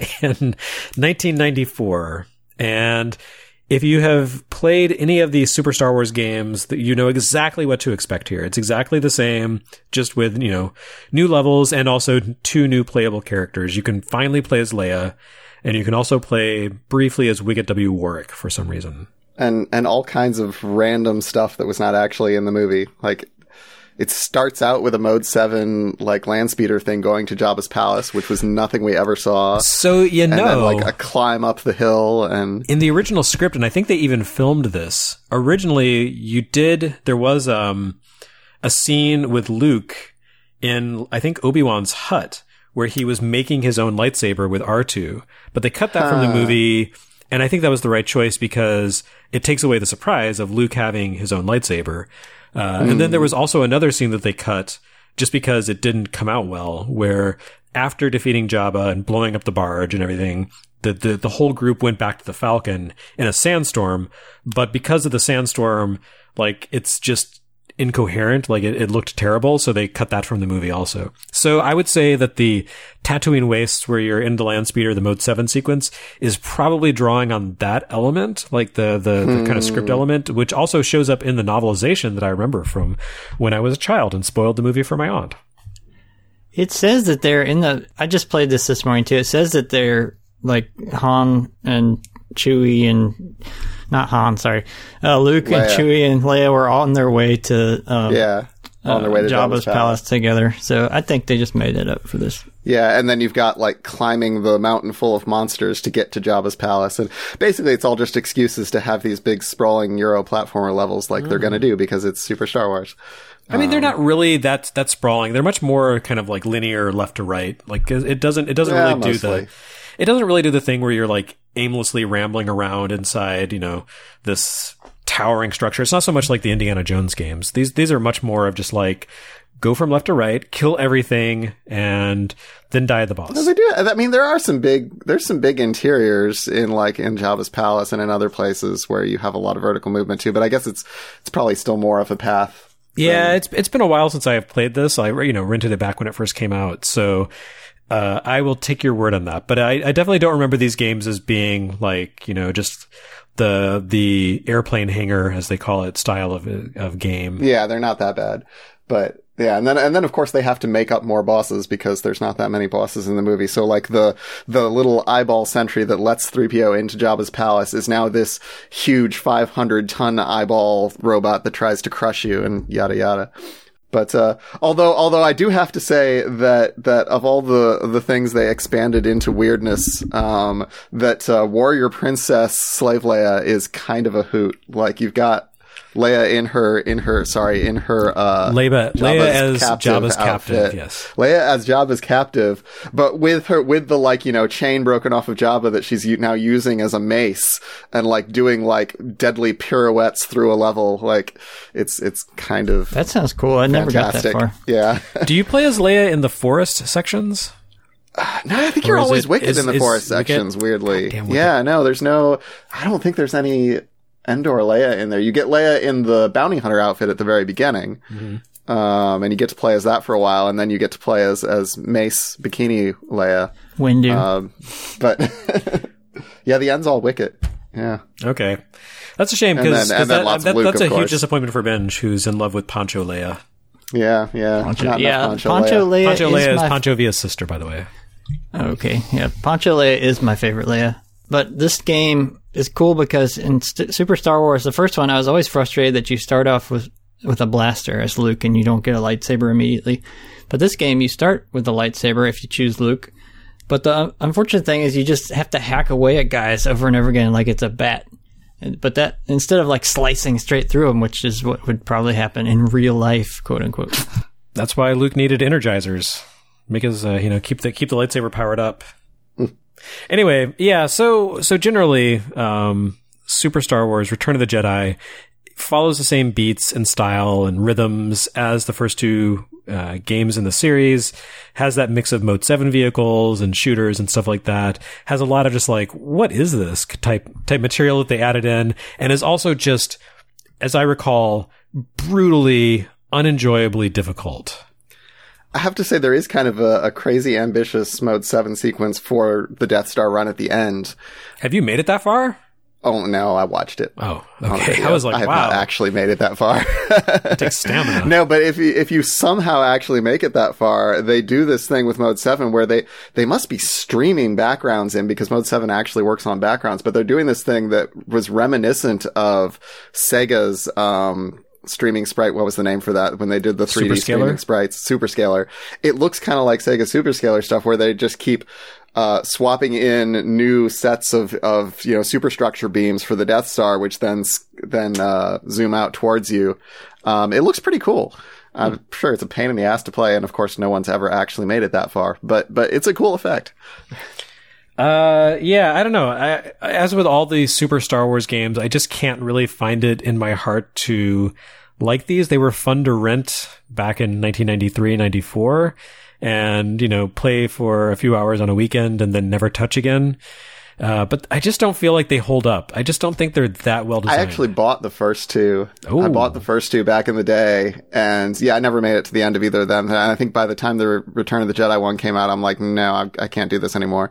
in nineteen ninety-four. And if you have played any of these Super Star Wars games, you know exactly what to expect here. It's exactly the same, just with, you know, new levels and also two new playable characters. You can finally play as Leia, and you can also play briefly as Wicket W. Warwick for some reason. And and all kinds of random stuff that was not actually in the movie. Like, it starts out with a Mode seven, like, land speeder thing going to Jabba's palace, which was nothing we ever saw. So, you and know... And then, like, a climb up the hill, and... In the original script, and I think they even filmed this, originally, you did... There was um, a scene with Luke in, I think, Obi-Wan's hut, where he was making his own lightsaber with R two. But they cut that huh. from the movie... And I think that was the right choice because it takes away the surprise of Luke having his own lightsaber. Uh, mm. And then there was also another scene that they cut just because it didn't come out well, where after defeating Jabba and blowing up the barge and everything, the, the, the whole group went back to the Falcon in a sandstorm. But because of the sandstorm, like, it's just incoherent. Like, it, it looked terrible. So they cut that from the movie also. So I would say that the Tatooine Wastes, where you're in the land speeder, the Mode seven sequence, is probably drawing on that element, like the, the, hmm. the kind of script element, which also shows up in the novelization that I remember from when I was a child and spoiled the movie for my aunt. It says that they're in the, I just played this this morning too. It says that they're like Han and Chewie and, not Han, sorry, uh, Luke Leia. and Chewie and Leia were on their way to, um, yeah. On their way to uh, Jabba's, Jabba's palace. palace together. So I think they just made it up for this. Yeah, and then you've got, like, climbing the mountain full of monsters to get to Jabba's palace. And basically it's all just excuses to have these big sprawling Euro platformer levels like mm. they're going to do because it's Super Star Wars. I mean, they're not really that that sprawling. They're much more kind of like linear left to right. Like, it doesn't it doesn't yeah, really do mostly. the it doesn't really do the thing where you're like aimlessly rambling around inside, you know, this towering structure. It's not so much like the Indiana Jones games. These these are much more of just like go from left to right, kill everything, and then die at the boss. No, they do. I mean, there are some big, there's some big interiors in like in Jabba's palace and in other places where you have a lot of vertical movement too, but I guess it's, it's probably still more of a path. Yeah, it's it's been a while since I have played this. I, you know, rented it back when it first came out. So, uh, I will take your word on that. But I, I definitely don't remember these games as being like, you know, just the, the airplane hangar, as they call it, style of, of game. Yeah, they're not that bad. But, yeah, and then, and then of course they have to make up more bosses because there's not that many bosses in the movie. So like the, the little eyeball sentry that lets three P O into Jabba's palace is now this huge five hundred ton eyeball robot that tries to crush you and yada yada. But, uh, although, although I do have to say that, that of all the, the things they expanded into weirdness, um, that, uh, Warrior Princess Slave Leia is kind of a hoot. Like you've got Leia in her, in her, sorry, in her, uh, Leia, Leia as captive Jabba's captive, outfit. yes. Leia as Jabba's captive, but with her, with the, like, you know, chain broken off of Jabba that she's u- now using as a mace and, like, doing, like, deadly pirouettes through a level. Like, it's, it's kind of. That sounds cool. I never got that far. Yeah. Do you play as Leia in the forest sections? Uh, no, I think Or you're is always it- Wicked is- in the is forest Wicket- sections, weirdly. Goddamn Wicket. Yeah, no, there's no, I don't think there's any Endor Leia in there. You get Leia in the bounty hunter outfit at the very beginning. Mm-hmm. Um, and you get to play as that for a while, and then you get to play as, as Mace Bikini Leia. Windu. Um, but, yeah, the end's all Wicket. Yeah. Okay. That's a shame And because then- and then that, lots of that, Luke, that's of a huge course. disappointment for Benj, who's in love with Poncho Leia. Yeah, yeah. Poncho, Not enough yeah, Poncho, Poncho Leia. Leia, Poncho is Leia is my Poncho Villa's sister, by the way. Okay, yeah, Poncho Leia is my favorite Leia. But this game is cool because in St- Super Star Wars, the first one, I was always frustrated that you start off with, with a blaster as Luke and you don't get a lightsaber immediately. But this game, you start with the lightsaber if you choose Luke. But the unfortunate thing is you just have to hack away at guys over and over again like it's a bat. And- But that, instead of like slicing straight through them, which is what would probably happen in real life, quote unquote. That's why Luke needed energizers. Make his, uh, you know, keep the, keep the lightsaber powered up. Anyway, yeah, so, so generally, um, Super Star Wars Return of the Jedi follows the same beats and style and rhythms as the first two, uh, games in the series, has that mix of Mode seven vehicles and shooters and stuff like that, has a lot of just like, what is this type, type material that they added in, and is also just, as I recall, brutally, unenjoyably difficult. I have to say there is kind of a, a crazy ambitious Mode seven sequence for the Death Star run at the end. Have you made it that far? Oh, no, I watched it. Oh, on okay. video. I was like, I have wow. not actually made it that far. It takes stamina. No, but if you, if you somehow actually make it that far, they do this thing with Mode seven where they, they must be streaming backgrounds in because Mode seven actually works on backgrounds, but they're doing this thing that was reminiscent of Sega's, um, streaming sprite. What was the name for that when they did the three D streaming sprites? Superscaler. It looks kind of like Sega Superscaler stuff where they just keep uh swapping in new sets of of you know superstructure beams for the Death Star, which then then uh zoom out towards you. Um it looks pretty cool. I'm sure it's a pain in the ass to play, and of course no one's ever actually made it that far, but but it's a cool effect. Uh, yeah, I don't know. I, as with all these Super Star Wars games, I just can't really find it in my heart to like these. They were fun to rent back in nineteen ninety-three, ninety-four, and, you know, play for a few hours on a weekend and then never touch again. Uh, but I just don't feel like they hold up. I just don't think they're that well designed. I actually bought the first two. Ooh. I bought the first two back in the day, and yeah, I never made it to the end of either of them. And I think by the time the Return of the Jedi one came out, I'm like, no, I, I can't do this anymore.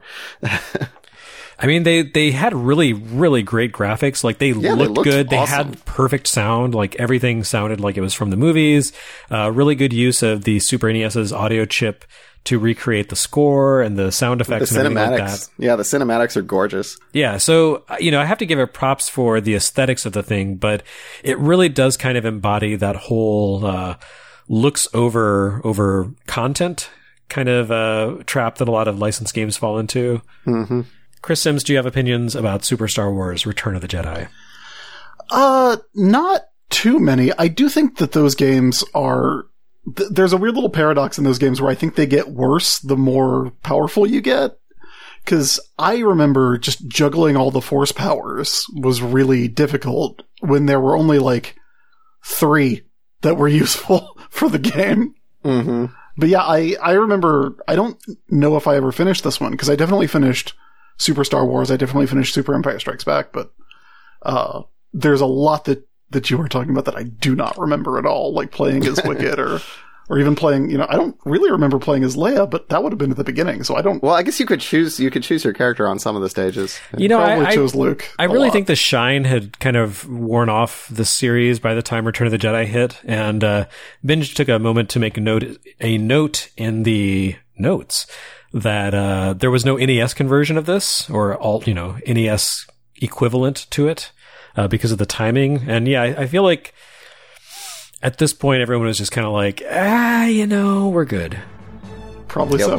I mean, they, they had really, really great graphics. Like, they Yeah, they looked looked good. They awesome. had perfect sound. Like, everything sounded like it was from the movies. Uh, really good use of the Super NES's audio chip to recreate the score and the sound effects The and everything like cinematics. that. Yeah, the cinematics are gorgeous. Yeah, so, uh, you know, I have to give it props for the aesthetics of the thing, but it really does kind of embody that whole, uh, looks over, over content kind of, uh, trap that a lot of licensed games fall into. Mm-hmm. Chris Sims, do you have opinions about Super Star Wars Return of the Jedi? Uh, not too many. I do think that those games are, th- there's a weird little paradox in those games where I think they get worse the more powerful you get. Cause I remember just juggling all the force powers was really difficult when there were only like three that were useful for the game. Mm-hmm. But yeah, I, I remember, I don't know if I ever finished this one, because I definitely finished Super Star Wars, I definitely finished Super Empire Strikes Back, but uh, there's a lot that, that you were talking about that I do not remember at all, like playing as Wicket or... Or even playing, you know, I don't really remember playing as Leia, but that would have been at the beginning, so I don't... Well, I guess you could choose you could choose your character on some of the stages. You know, Probably I, chose Luke. I really lot. think the shine had kind of worn off the series by the time Return of the Jedi hit, and uh, Binge took a moment to make a note, a note in the notes that uh, there was no N E S conversion of this, or alt, you know, N E S equivalent to it, uh, because of the timing. And yeah, I, I feel like at this point, everyone was just kind of like, ah, you know, we're good. Probably yep. so.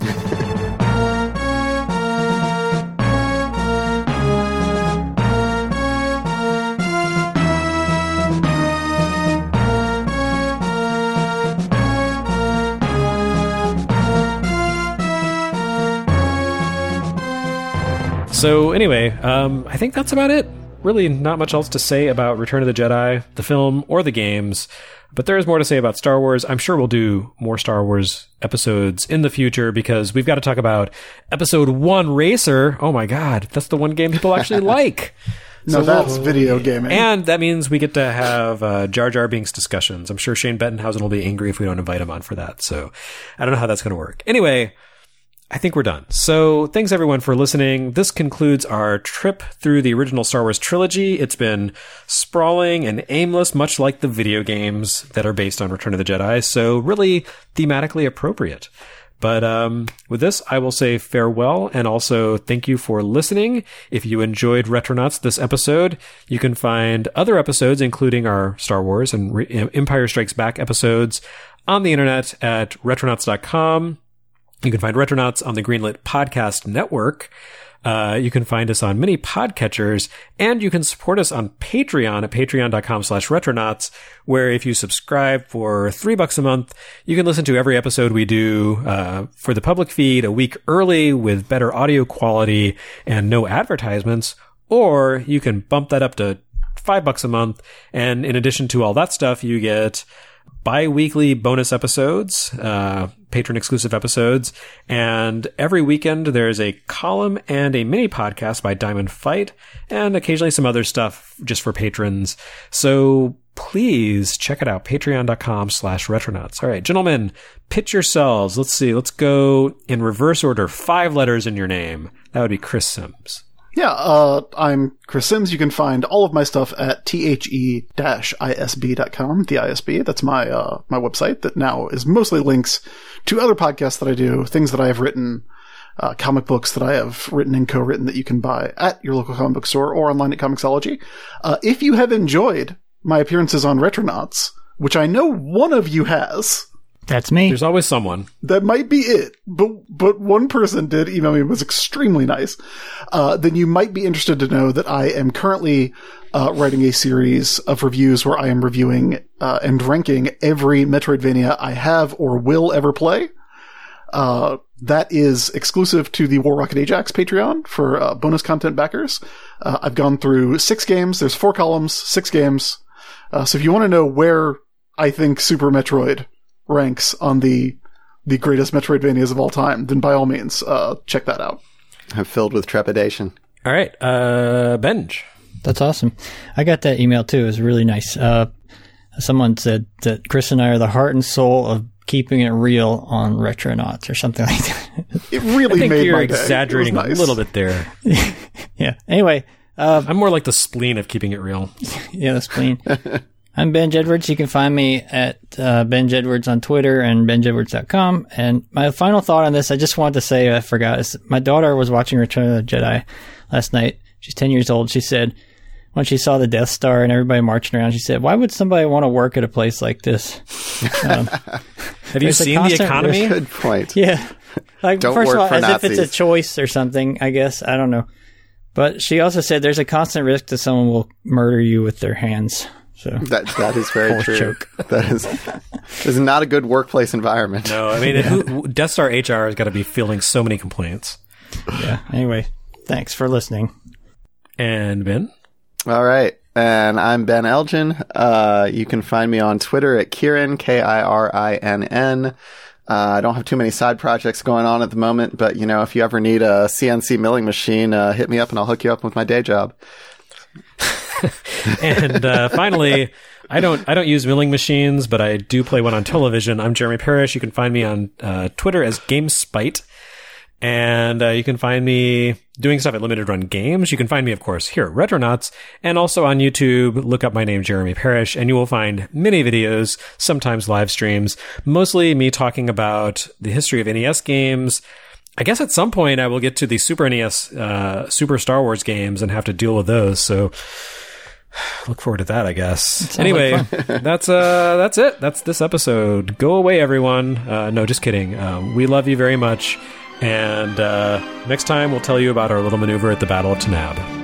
So anyway, um, I think that's about it. Really not much else to say about Return of the Jedi, the film, or the games, but there is more to say about Star Wars. I'm sure we'll do more Star Wars episodes in the future, because we've got to talk about Episode one Racer. Oh my god, that's the one game people actually like. No, so that's we'll, video gaming. And that means we get to have uh, Jar Jar Binks discussions. I'm sure Shane Bettenhausen will be angry if we don't invite him on for that, so I don't know how that's going to work. Anyway, I think we're done. So thanks everyone for listening. This concludes our trip through the original Star Wars trilogy. It's been sprawling and aimless, much like the video games that are based on Return of the Jedi. So really thematically appropriate. But um, with this, I will say farewell, and also thank you for listening. If you enjoyed Retronauts this episode, you can find other episodes, including our Star Wars and Re- Empire Strikes Back episodes, on the internet at retronauts dot com. You can find Retronauts on the Greenlit Podcast Network. Uh, you can find us on many podcatchers, and you can support us on Patreon at patreon dot com slash retronauts, where if you subscribe for three bucks a month, you can listen to every episode we do uh, for the public feed a week early with better audio quality and no advertisements, or you can bump that up to five bucks a month, and in addition to all that stuff, you get bi-weekly bonus episodes, uh, patron-exclusive episodes, and every weekend there's a column and a mini podcast by Diamond Fight, and occasionally some other stuff just for patrons. So please check it out, patreon dot com slash retronauts. All right, gentlemen, pitch yourselves. Let's see, let's go in reverse order. Five letters in your name. That would be Chris Sims. Yeah, uh, I'm Chris Sims. You can find all of my stuff at the I S B dot com, the I S B. That's my, uh, my website that now is mostly links to other podcasts that I do, things that I have written, uh, comic books that I have written and co-written that you can buy at your local comic book store or online at Comixology. Uh, if you have enjoyed my appearances on Retronauts, which I know one of you has. That's me. There's always someone. That might be it. But but one person did email me, it was extremely nice. Uh, then you might be interested to know that I am currently uh, writing a series of reviews where I am reviewing uh, and ranking every Metroidvania I have or will ever play. Uh, that is exclusive to the War Rocket Ajax Patreon for uh, bonus content backers. Uh, I've gone through six games. There's four columns, six games. Uh, so if you want to know where I think Super Metroid ranks on the the greatest Metroidvanias of all time, then by all means, uh, check that out. I'm filled with trepidation. All right, uh, Benj. That's awesome. I got that email too. It was really nice. Uh, someone said that Chris and I are the heart and soul of keeping it real on Retronauts or something like that. It really I think made you're my exaggerating nice. a little bit there. Yeah. Anyway, uh, I'm more like the spleen of keeping it real. Yeah, the spleen. I'm Benj Edwards. You can find me at uh, Benj Edwards on Twitter and benj edwards dot com. And my final thought on this, I just wanted to say, I forgot, is my daughter was watching Return of the Jedi last night. She's ten years old. She said, when she saw the Death Star and everybody marching around, she said, why would somebody want to work at a place like this? Um, Have you seen constant, the economy? Good point. Yeah. Like, Don't first work of all, for as Nazis. if it's a choice or something, I guess. I don't know. But she also said there's a constant risk that someone will murder you with their hands. So that that is very true. Joke. That is is not a good workplace environment. No, I mean, yeah. who, Death Star H R has got to be fielding so many complaints. Yeah. Anyway, thanks for listening. And Ben? All right. And I'm Ben Elgin. Uh, you can find me on Twitter at Kieran, K I R I N N. Uh, I don't have too many side projects going on at the moment, but, you know, if you ever need a C N C milling machine, uh, hit me up and I'll hook you up with my day job. And uh, finally, I don't I don't use milling machines, but I do play one on television. I'm Jeremy Parrish. You can find me on uh, Twitter as GameSpite. And uh, you can find me doing stuff at Limited Run Games. You can find me, of course, here at Retronauts, and also on YouTube. Look up my name, Jeremy Parrish, and you will find many videos, sometimes live streams, mostly me talking about the history of N E S games. I guess at some point I will get to the Super N E S, uh, Super Star Wars games and have to deal with those. So look forward to that, I guess. Anyway, like that's uh, that's it. That's this episode. Go away, everyone. Uh, no, just kidding. Um, we love you very much. And uh, next time we'll tell you about our little maneuver at the Battle of Tanab.